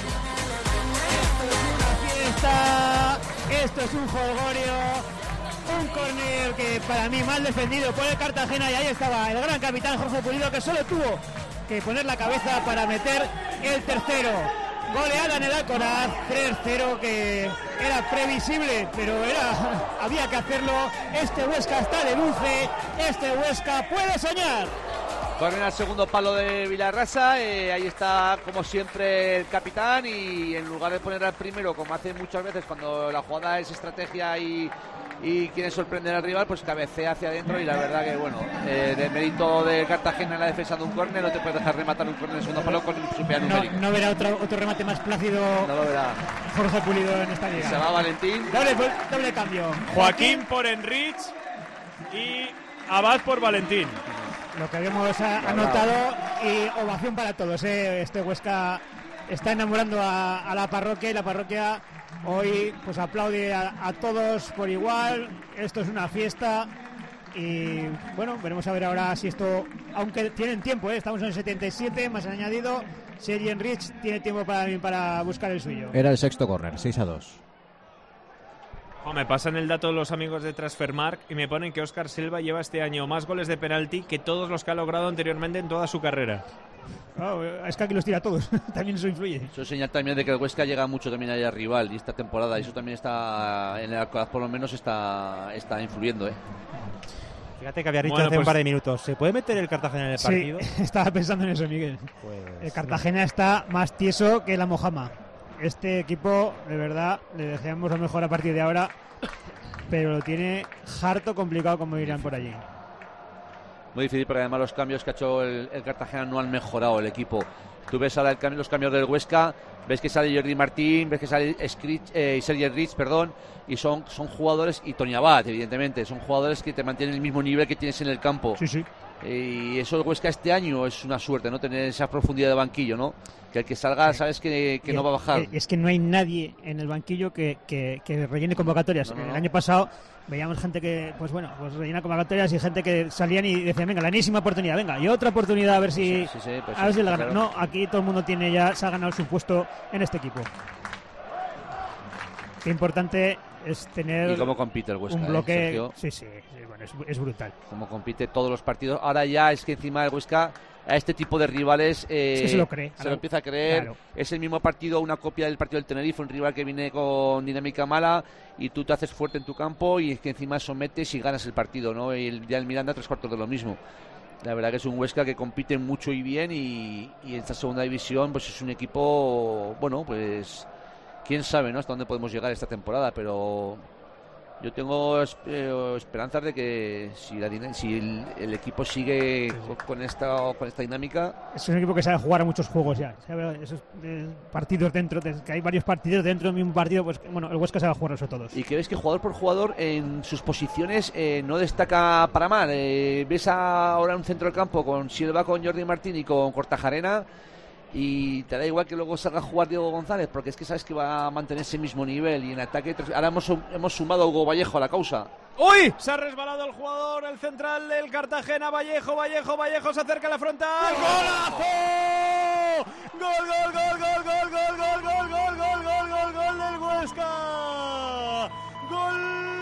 Fiesta, esto es un jolgorio, un córner que para mí mal defendido por el Cartagena, y ahí estaba el gran capitán Jorge Pulido, que solo tuvo que poner la cabeza para meter el tercero. Goleada en el Alcoraz, tres cero, que era previsible, pero era había que hacerlo. Este Huesca está de dulce, este Huesca puede soñar. Corren al segundo palo de Vilarrasa, eh, ahí está como siempre el capitán, y en lugar de poner al primero, como hace muchas veces cuando la jugada es estrategia y, y quiere sorprender al rival, pues cabecea hacia adentro, y la verdad que bueno, eh, de mérito de Cartagena en la defensa de un córner, no te puedes dejar rematar un córner en el segundo palo con superioridad No, numérica. no verá otro, otro remate más plácido No lo verá. Jorge Pulido en esta liga. Se va Valentín. Doble, doble cambio. Joaquín por Enrich y Abad por Valentín. Lo que habíamos a- anotado, y ovación para todos, ¿eh? Este Huesca está enamorando a, a la parroquia, y la parroquia hoy pues aplaude a, a todos por igual. Esto es una fiesta, y bueno, veremos a ver ahora si esto, aunque tienen tiempo, ¿eh? Estamos en el setenta y siete, más han añadido. Sergi Enrich tiene tiempo para, para buscar el suyo. Era el sexto córner, seis a dos. Oh, me pasan el dato los amigos de Transfermarkt y me ponen que Óscar Silva lleva este año más goles de penalti que todos los que ha logrado anteriormente en toda su carrera. Oh, es que aquí los tira a todos, también eso influye. Eso es señal también de que el Huesca llega mucho también allá al rival, y esta temporada, y eso también está en el Alcoraz, por lo menos está, está influyendo, ¿eh? Fíjate que había dicho Bueno, hace un pues- par de minutos. ¿Se puede meter el Cartagena en el partido? Sí, estaba pensando en eso, Miguel. Pues, El Cartagena está más tieso que la Mojama. Este equipo, de verdad, le deseamos lo mejor a partir de ahora, pero lo tiene harto complicado, como dirán por allí. Muy difícil, porque además los cambios que ha hecho el, el Cartagena no han mejorado el equipo. Tú ves ahora el cambio, los cambios del Huesca, ves que sale Jordi Martín, ves que sale Scritch, eh, Sergi Enrich, perdón, y son, son jugadores, y Tony Abad, evidentemente, son jugadores que te mantienen el mismo nivel que tienes en el campo. Sí, sí. Y eso el Huesca este año es una suerte, ¿no? Tener esa profundidad de banquillo, ¿no? Que el que salga, sabes que, que Y- no va a bajar. y Es que no hay nadie en el banquillo que, que, que rellene convocatorias. No, no, El no. año pasado veíamos gente que, pues bueno, pues rellena convocatorias, y gente que salían y decían, venga, la enésima oportunidad, venga, y otra oportunidad, a ver si, Sí, sí, sí, pues a ver sí, si la gana. claro. No, aquí todo el mundo tiene ya, se ha ganado su puesto en este equipo. Qué importante es tener Y cómo compite el Huesca, un ¿eh, bloque. Sergio? Sí, sí, sí, bueno, es, es brutal. Como compite todos los partidos. Ahora ya es que encima el Huesca a este tipo de rivales eh, Es que se lo cree. se Claro. lo empieza a creer. Claro. Es el mismo partido, una copia del partido del Tenerife, un rival que viene con dinámica mala, y tú te haces fuerte en tu campo, y es que encima sometes y ganas el partido, ¿no? Y el, ya el Miranda tres cuartos de lo mismo. La verdad que es un Huesca que compite mucho y bien, y, y en esta segunda división pues es un equipo, bueno, pues quién sabe, ¿no? Hasta dónde podemos llegar esta temporada, pero Yo tengo eh, esperanzas de que si, la, si el, el equipo sigue con, con esta con esta dinámica. Es un equipo que sabe jugar a muchos juegos ya. Sabe esos eh, partidos dentro, de, que hay varios partidos dentro del mismo partido, pues bueno, el Huesca sabe jugarlos a todos. Y que ves que jugador por jugador en sus posiciones eh, no destaca para mal. Eh, ves a, ahora un centro del campo con Silva, con Jordi Martín y con Kortajarena. Y te da igual que luego salga a jugar Diego González, porque es que sabes que va a mantener ese mismo nivel. Y en ataque, ahora hemos, hemos sumado a Hugo Vallejo a la causa. ¡Uy! Se ha resbalado el jugador, el central del Cartagena, Vallejo, Vallejo, Vallejo se acerca a la frontal. ¡Golazo! ¡Gol, gol, gol, gol, gol, gol, gol, gol, gol, gol, gol, gol, gol del Huesca! ¡Gol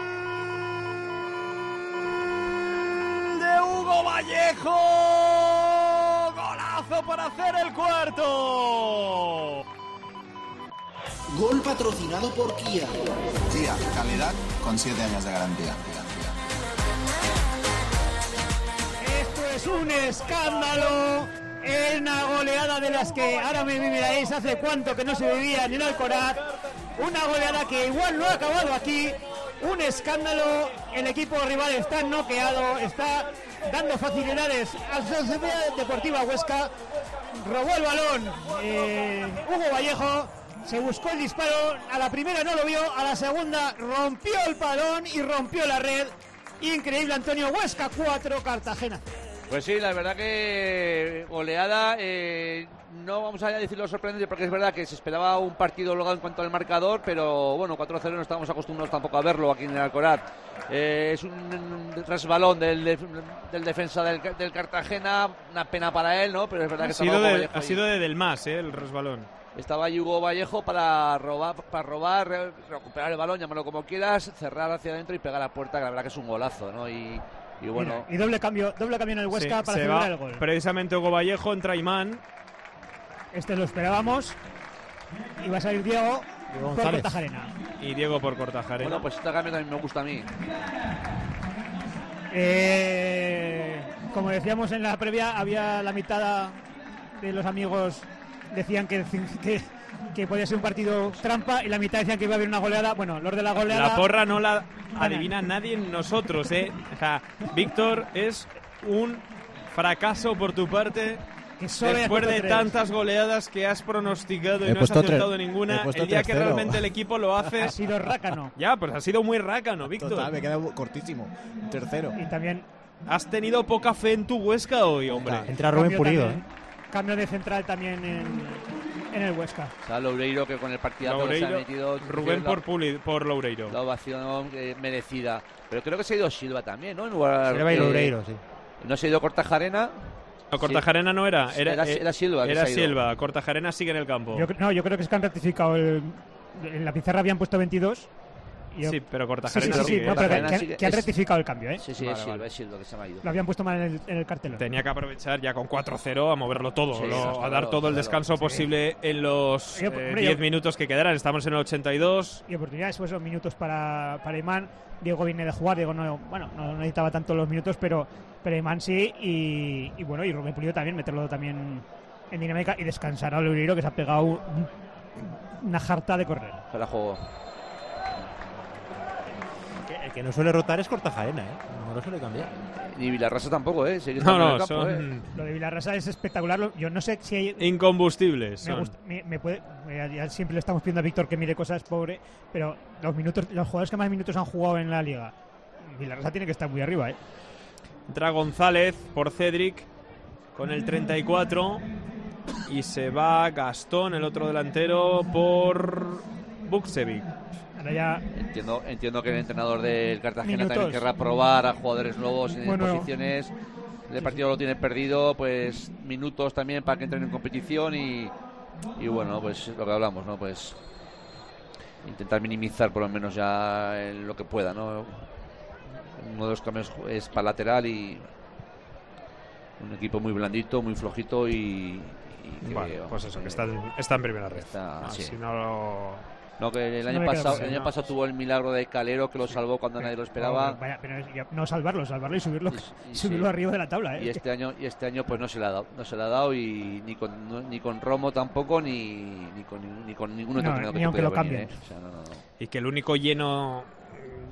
de Hugo Vallejo! Para hacer el cuarto. Gol patrocinado por Kia. Kia, calidad con siete años de garantía. Esto es un escándalo. Es una goleada de las que ahora me miraréis hace cuánto que no se vivía en el Alcoraz. Una goleada que igual no ha acabado aquí. Un escándalo. El equipo rival está noqueado, está dando facilidades a la Sociedad Deportiva Huesca. Robó el balón eh, Hugo Vallejo, se buscó el disparo, a la primera no lo vio, a la segunda rompió el balón y rompió la red. Increíble, Antonio. Huesca cuatro, Cartagena. Pues sí, la verdad que goleada, eh, no vamos a decirlo sorprendente porque es verdad que se esperaba un partido luego en cuanto al marcador, pero bueno, cuatro cero no estábamos acostumbrados tampoco a verlo aquí en el Alcoraz. Eh, es un, un resbalón del, del defensa del, del Cartagena, una pena para él, ¿no? Pero es verdad que ha sido de, ha sido de Del Mas, eh, el resbalón. Estaba ahí Hugo Vallejo para robar, para robar, recuperar el balón, llámalo como quieras, cerrar hacia adentro y pegar a la puerta, que la verdad que es un golazo, ¿no? Y Y bueno, Mira, y doble cambio, doble cambio en el Huesca sí, para se celebrar va el gol. Precisamente Hugo Vallejo, entra Imán. Este lo esperábamos. Y va a salir Diego, Diego por González. Kortajarena. Y Diego por Kortajarena. Bueno, pues este cambio también me gusta a mí. Eh, como decíamos en la previa, había la mitad de los amigos decían que, que, que podía ser un partido trampa y la mitad decían que iba a haber una goleada. Bueno, los de la goleada... La porra no la adivina nadie en nosotros, ¿eh? O sea, Víctor, es un fracaso por tu parte. Después de tantas goleadas que has pronosticado y no has acertado ninguna, el día que realmente el equipo lo hace... Ha sido rácano. Ya, pues ha sido muy rácano, Víctor. Total, me queda cortísimo. Un tercero. Y también... Has tenido poca fe en tu Huesca hoy, hombre. Entra Rubén Pulido. También, cambio de central también en, en el Huesca. O sea, Loureiro, que con el partidazo que se ha metido... Rubén por, Puli, por Loureiro. La ovación eh, merecida. Pero creo que se ha ido Silva también, ¿no? En lugar, Silva y eh, Loureiro, sí. ¿No se ha ido Kortajarena? No, Kortajarena no era, era, era, era Silva. Era Silva, Kortajarena sigue en el campo. Yo, no, yo creo que es que han rectificado. El, en la pizarra habían puesto veintidós. Yo, sí, pero Kortajarena sí, sí, sí, sigue. No, pero que, sigue, que han es, rectificado el cambio, ¿eh? Sí, sí, vale, es Silva, vale. es Silva que se me ha ido. Lo habían puesto mal en el, en el cartelón. Tenía que aprovechar ya con cuatro cero a moverlo todo, sí, lo, claro, a dar todo claro, el descanso sí. posible en los diez eh, minutos que quedarán. Estamos en el ochenta y dos. Y oportunidades, pues esos minutos para, para Imán. Diego viene de jugar, Diego no, bueno, no necesitaba tanto los minutos, pero, pero Imán sí. Y, y bueno, y Rubén Pulido también, meterlo también en dinámica y descansar a Loureiro, que se ha pegado un, una jarta de correr. Se la jugó. El que no suele rotar es Kortajarena, ¿eh? No lo suele cambiar. Ni Vilarrasa tampoco, ¿eh? Sigue no, no, en el campo, son... ¿eh? Lo de Vilarrasa es espectacular. Yo no sé si hay... Incombustibles. Me, gusta, me, me puede... Ya, ya siempre le estamos pidiendo a Víctor que mire cosas, pobre, pero los minutos, los jugadores que más minutos han jugado en la Liga, Vilarrasa tiene que estar muy arriba, ¿eh? Entra González por Cedric con el treinta y cuatro y se va Gastón, el otro delantero, por Buksevic. Ya... Entiendo, entiendo que el entrenador del Cartagena Minutos. también querrá probar a jugadores nuevos en bueno, posiciones. El partido lo tiene perdido, pues minutos también para que entren en competición y, y bueno, pues lo que hablamos, ¿no? Pues intentar minimizar por lo menos ya lo que pueda, ¿no? Uno de los cambios es para lateral y un equipo muy blandito, muy flojito y, y que, vale, pues eso, que está, está en primera red. Está, ah, sí. Si no lo... No, que el año, no pasado, el año no. pasado tuvo el milagro de Calero que lo salvó cuando pero, nadie lo esperaba. No, vaya, pero no salvarlo, salvarlo y subirlo, y, y subirlo sí. arriba de la tabla. ¿eh? Y este año, y este año pues no se le ha dado, no se le ha dado y ni con no, ni con Romo tampoco ni ni con ni con ningún otro no, entrenador ni que aunque lo venir, cambien. ¿eh? O sea, no, no, no. Y que el único lleno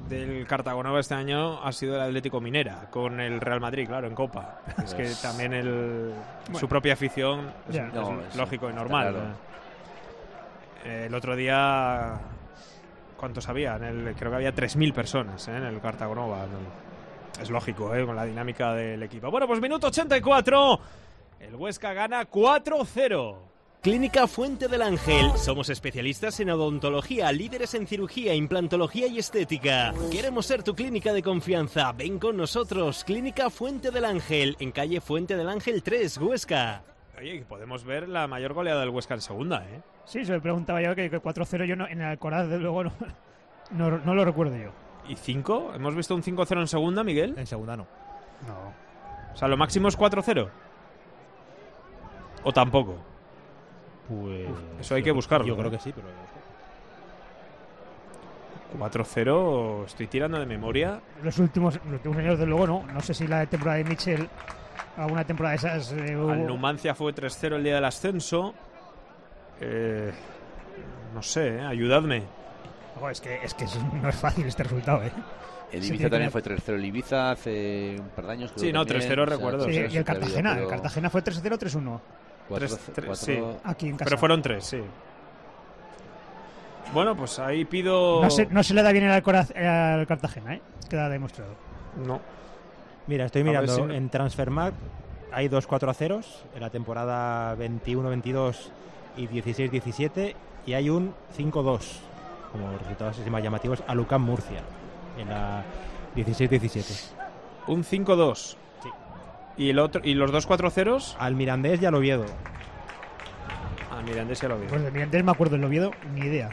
del Cartagonova este año ha sido el Atlético Minera, con el Real Madrid, claro, en Copa. Es que también el, Bueno. su propia afición es, Ya. es No, es- lógico y está normal. claro. Eh, el otro día, ¿cuántos había? En el, creo que había tres mil personas eh, en el Cartagonova. Es lógico, eh, con la dinámica del equipo. Bueno, pues minuto ochenta y cuatro. El Huesca gana cuatro cero. Clínica Fuente del Ángel. Somos especialistas en odontología, líderes en cirugía, implantología y estética. Queremos ser tu clínica de confianza. Ven con nosotros. Clínica Fuente del Ángel, en calle Fuente del Ángel tres, Huesca. Oye, podemos ver la mayor goleada del Huesca en segunda, ¿eh? Sí, se me preguntaba yo que, que cuatro cero yo no, en el Alcoraz, desde luego, no, no, no lo recuerdo yo. ¿Y cinco? ¿Hemos visto un cinco cero en segunda, Miguel? En segunda no. No. O sea, ¿lo máximo es cuatro cero? ¿O tampoco? Pues... Eso hay que buscarlo. Yo ¿eh? creo que sí, pero... cuatro cero, estoy tirando de memoria. Los últimos, los últimos años, desde luego, no. No sé si la temporada de Mitchell, alguna temporada de esas... Eh, hubo- Al Numancia fue tres cero el día del ascenso. Eh, no sé, ¿eh? Ayudadme. Ojo, es que, es que es- no es fácil este resultado, ¿eh? El Sí, Ibiza tiene también que- fue tres cero el Ibiza hace un par de años. creo Sí, no, también. tres cero O sea, recuerdo. Sí, sí, y el siempre ha habido, Cartagena, el pero Cartagena fue tres cero tres uno. cuatro- Tres- tres- cuatro- sí. Aquí en casa. Pero fueron tres, sí. Bueno, pues ahí pido... No se, no se le da bien el Alcoraz eh, al Cartagena, ¿eh? Queda demostrado. No. Mira, estoy A ver mirando si- en Transfermarkt, hay dos cuatro ceros en la temporada veintiuno veintidós y dieciséis diecisiete, y hay un cinco dos, como resultados así más llamativos, a Lucán Murcia en la dieciséis diecisiete. Un cinco dos. Sí. ¿Y, el otro, ¿Y los dos cuatro ceros? Al Mirandés y al Oviedo. Ah, Mirandés ya lo vi. Pues de Mirandés me acuerdo, el Oviedo, ni idea.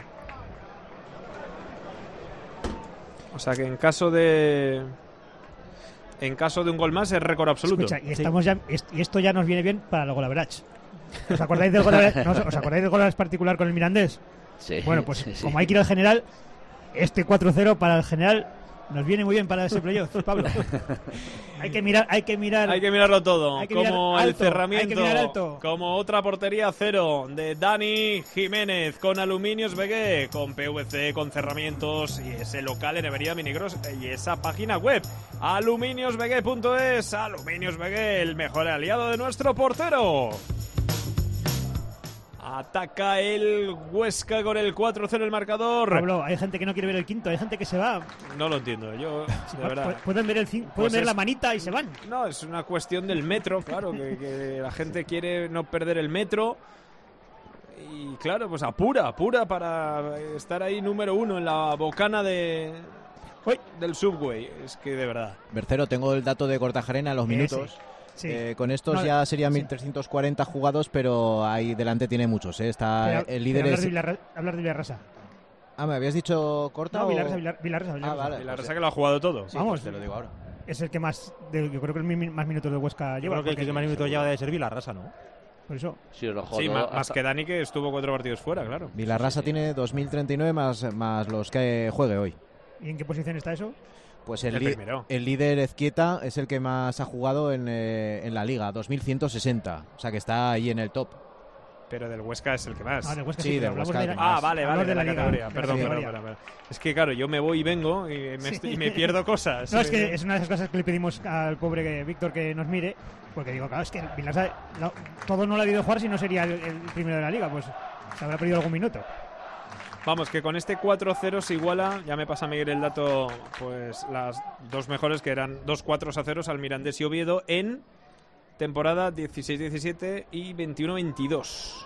O sea que en caso de... En caso de un gol más es récord absoluto. Escucha, y, estamos ya, est- y esto ya nos viene bien para el gol average. ¿Os acordáis del gol average, no, ¿os acordáis del gol average particular con el Mirandés? Sí, Bueno, pues sí, sí. como hay que ir al general, este cuatro cero para el general nos viene muy bien para ese playoff, Pablo. hay que mirar, hay que mirar. Hay que mirarlo todo, Hay que como mirar el alto, cerramiento, hay que mirar alto. como otra portería cero de Dani Jiménez con Aluminios Begué, con P V C, con cerramientos y ese local en Avenida Minigros y esa página web aluminios begué punto es. Aluminios Begué, el mejor aliado de nuestro portero. Ataca el Huesca con el cuatro cero el marcador. Pablo, hay gente que no quiere ver el quinto, hay gente que se va. No lo entiendo, yo de Pu- verdad. pu- Pueden ver el cin- pueden Pues ver es- la manita y se van. No, es una cuestión del metro, claro, que, que la gente quiere no perder el metro. Y claro, pues apura, apura para estar ahí número uno en la bocana de del subway. Es que de verdad. Bercero, tengo el dato de Cortajarena a los Eh, minutos. sí, sí. Eh, con estos No, ya serían sí. mil trescientos cuarenta jugados, pero ahí delante tiene muchos. ¿eh? Está Pero- el líder pero hablar es... de Villarra- hablar de Villarrasa. Ah, ¿me habías dicho Corta No, o...? Villarrasa, Villar- Villarrasa, Ah, Villarrasa. vale. Y la Resa que lo ha jugado todo. Sí, Vamos. pues te lo digo ahora. Es el que más, de- yo creo que el mi- más minutos de Huesca Yo lleva. creo que el porque- que más minutos lleva de ser Villarrasa, ¿no? Por eso. Sí, lo jugó Sí, ma- más hasta- que Dani, que estuvo cuatro partidos fuera, claro. Villarrasa tiene dos mil treinta y nueve más, más los que juegue hoy. ¿Y en qué posición está eso? Pues el, El li- primero. el líder Ezquieta es el que más ha jugado en, eh, en la liga, dos mil ciento sesenta. O sea que está ahí en el top. Pero del Huesca es el que más. Ah, del Huesca Sí, sí, del pero hablamos Huesca de la- el que más. Ah, vale, hablamos vale, de la, liga, categoría. de la Perdón, perdón, categoría. perdón, perdón. Es que claro, yo me voy y vengo y me, Sí. estoy- y me pierdo cosas. No, es que es una de esas cosas que le pedimos al pobre que- Víctor que nos mire, porque digo, claro, es que Villarrasa no, todo no lo ha debido jugar si no sería el, el primero de la liga, pues se habrá perdido algún minuto. Vamos, que con este cuatro cero se iguala, ya me pasa Miguel el dato, pues las dos mejores que eran dos cuatro a cero al Mirandés y Oviedo en temporada dieciséis diecisiete y veintiuno veintidós.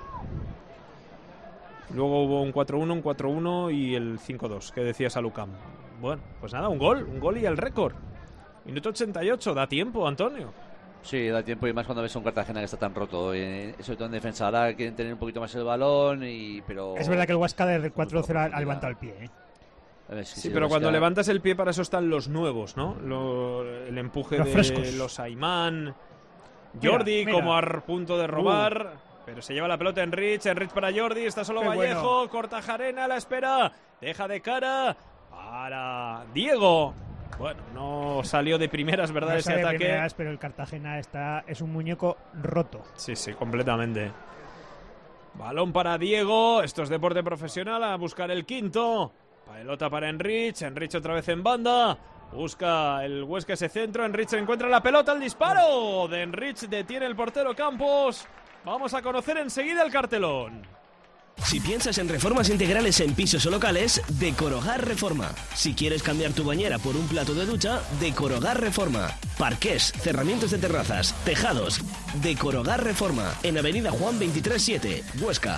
Luego hubo un cuatro uno, un cuatro uno y el cinco dos, que decías a Lucam. Bueno, pues nada, un gol, un gol y el récord. Minuto ochenta y ocho, da tiempo, Antonio. Sí, da tiempo y más cuando ves a un Cartagena que está tan roto. Eh, sobre todo en defensa. Ahora quieren tener un poquito más el balón, y pero... Es verdad que el Huesca desde el cuatro cero ha, ha levantado el pie, ¿eh? A ver, sí, Sí, sí, pero el cuando Huesca- levantas el pie, para eso están los nuevos, ¿no? Lo- el empuje Los de frescos. los Aimán. Mira, Jordi mira. como a punto de robar. Pero se lleva la pelota Enrich. Enrich para Jordi. Está solo Qué Vallejo. bueno. Cortajarena a la espera. Deja de cara para Diego. Bueno, no salió de primeras, ¿verdad? No Ese sabe de ataque. primeras, pero el Cartagena está, es un muñeco roto. Sí, sí, completamente. Balón para Diego. Esto es deporte profesional. A buscar el quinto. Pelota para Enrich, Enrich otra vez en banda. Busca el Huesca ese centro, Enrich encuentra la pelota, el disparo de Enrich detiene el portero Campos. Vamos a conocer enseguida el cartelón. Si piensas en reformas integrales en pisos o locales, Decorogar Reforma. Si quieres cambiar tu bañera por un plato de ducha, Decorogar Reforma. Parqués, cerramientos de terrazas, tejados. Decorogar Reforma. En Avenida Juan veintitrés siete, Huesca.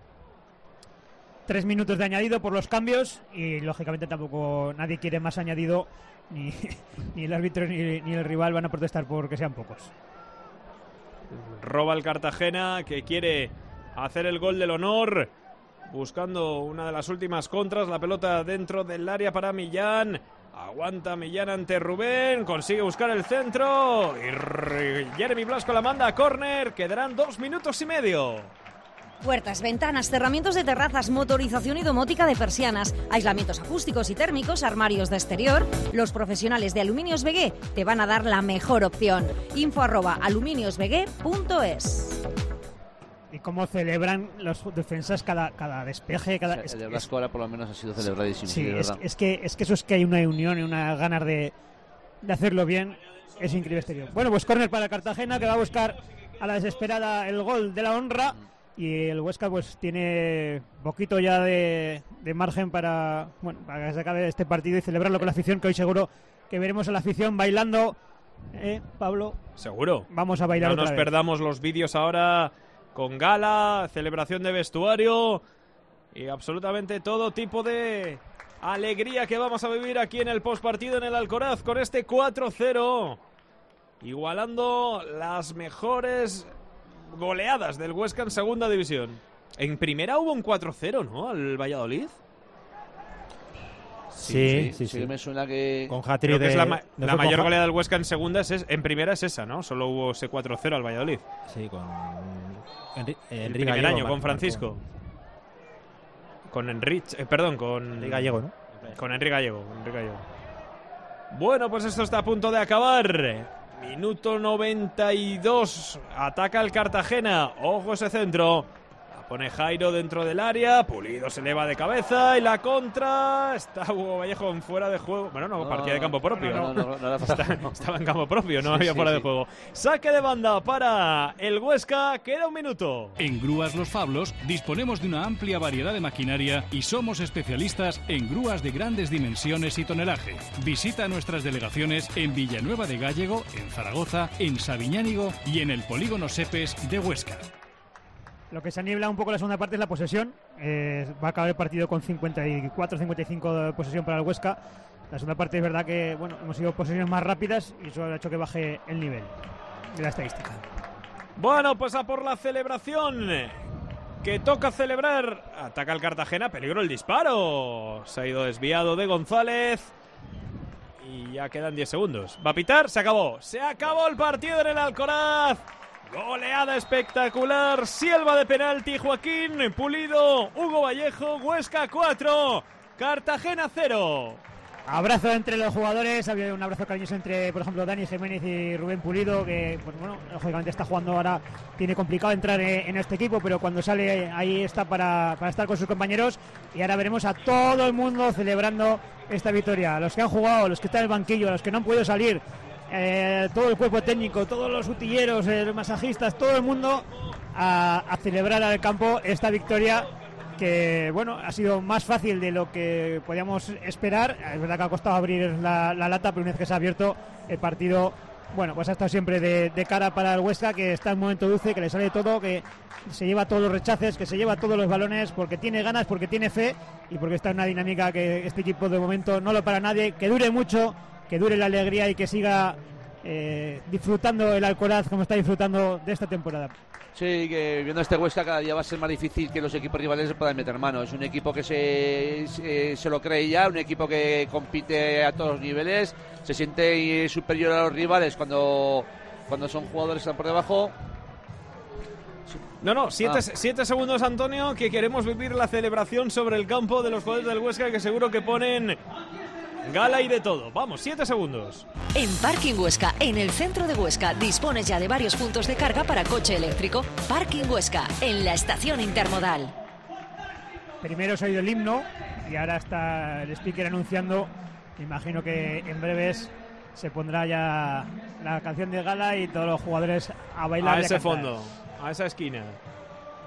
Tres minutos de añadido por los cambios y lógicamente tampoco nadie quiere más añadido, ni, ni el árbitro ni, ni el rival van a protestar por que sean pocos. Roba el Cartagena, que quiere hacer el gol del honor, buscando una de las últimas contras, la pelota dentro del área para Millán. Aguanta Millán ante Rubén, consigue buscar el centro y Jeremy Blasco la manda a córner. Quedarán dos minutos y medio. Puertas, ventanas, cerramientos de terrazas, motorización y domótica de persianas, aislamientos acústicos y térmicos, armarios de exterior. Los profesionales de Aluminios Begué te van a dar la mejor opción. Info arroba aluminiosbegué punto es. Y cómo celebran los defensas cada, cada despeje. Cada, o sea, es, el de Blasco ahora por lo menos ha sido celebradísimo. Sí, sí, es, es, que, es que eso es que hay una unión y unas ganas de, de hacerlo bien. Es increíble exterior. Bueno, pues córner para Cartagena, que va a buscar a la desesperada el gol de la honra. Y el Huesca pues tiene poquito ya de, de margen para, bueno, para que se acabe este partido y celebrarlo con la afición, que hoy seguro que veremos a la afición bailando. ¿Eh, Pablo? Seguro. Vamos a bailar no otra nos vez. perdamos los vídeos ahora con gala, celebración de vestuario y absolutamente todo tipo de alegría que vamos a vivir aquí en el postpartido en el Alcoraz con este cuatro cero, igualando las mejores goleadas del Huesca en segunda división. En primera hubo un cuatro cero, ¿no? Al Valladolid. Sí, sí, sí. sí, sí. Me suena que... Con hat-trick Creo que de... es la, ma ¿no la mayor con... goleada del Huesca en segunda, es, es, en primera es esa, ¿no? Solo hubo ese cuatro cero al Valladolid. Sí, con... Enri El Enrique primer Gallego, año, con Francisco. Con Enrich, eh, perdón, con... Enrique Gallego, ¿no? Con Enrique Gallego, Enrique Gallego. Bueno, pues esto está a punto de acabar. Minuto noventa y dos. Ataca el Cartagena. Ojo ese centro. La pone Jairo dentro del área. Pulido se eleva de cabeza. Y la contra. Está Hugo Vallejo en fuera de juego. Bueno, no, no partida de campo propio. No, no, no, no, no Está, estaba en campo propio, no sí, había sí, fuera sí. de juego. Saque de banda para el Huesca. Queda un minuto. En Grúas Los Fablos disponemos de una amplia variedad de maquinaria y somos especialistas en grúas de grandes dimensiones y tonelaje. Visita nuestras delegaciones en Villanueva de Gállego, en Zaragoza, en Sabiñánigo y en el Polígono Sepes de Huesca. Lo que se niebla un poco la segunda parte es la posesión. Eh, va a acabar el partido con cincuenta y cuatro cincuenta y cinco de posesión para el Huesca. La segunda parte es verdad que bueno, hemos sido posesiones más rápidas y eso ha hecho que baje el nivel de la estadística. Bueno, pues a por la celebración. Que toca celebrar. Ataca el Cartagena, peligro el disparo. Se ha ido desviado de González. Y ya quedan diez segundos. Va a pitar, se acabó. Se acabó el partido en el Alcoraz. Goleada espectacular. Silva de penalti, Joaquín Pulido, Hugo Vallejo. Huesca cuatro, Cartagena cero. Abrazo entre los jugadores, había un abrazo cariñoso entre, por ejemplo, Dani Jiménez y Rubén Pulido, que, pues bueno, lógicamente está jugando ahora, tiene complicado entrar en este equipo, pero cuando sale ahí está para, para estar con sus compañeros. Y ahora veremos a todo el mundo celebrando esta victoria, a los que han jugado, a los que están en el banquillo, a los que no han podido salir, eh, todo el cuerpo técnico, todos los utilleros, eh, los masajistas, todo el mundo a, a celebrar al campo esta victoria, que bueno, ha sido más fácil de lo que podíamos esperar. Es verdad que ha costado abrir la, la lata, pero una vez que se ha abierto el partido, bueno, pues ha estado siempre de, de cara para el Huesca, que está en un momento dulce, que le sale todo, que se lleva todos los rechaces, que se lleva todos los balones, porque tiene ganas, porque tiene fe y porque está en una dinámica que este equipo de momento no lo para nadie. Que dure mucho, que dure la alegría y que siga eh, disfrutando el Alcoraz como está disfrutando de esta temporada. Sí, que viendo este Huesca cada día va a ser más difícil que los equipos rivales se puedan meter mano. Es un equipo que se, se, se lo cree ya, un equipo que compite a todos los niveles, se siente superior a los rivales cuando, cuando son jugadores que están por debajo. No, no, siete, Ah. siete segundos, Antonio, que queremos vivir la celebración sobre el campo de los jugadores del Huesca, que seguro que ponen gala y de todo. Vamos, siete segundos. En Parking Huesca, en el centro de Huesca, dispones ya de varios puntos de carga para coche eléctrico. Parking Huesca, en la estación intermodal. Primero se ha oído el himno y ahora está el speaker anunciando, imagino que en breves se pondrá ya la canción de gala y todos los jugadores a bailar a y a ese cantar. fondo, a esa esquina.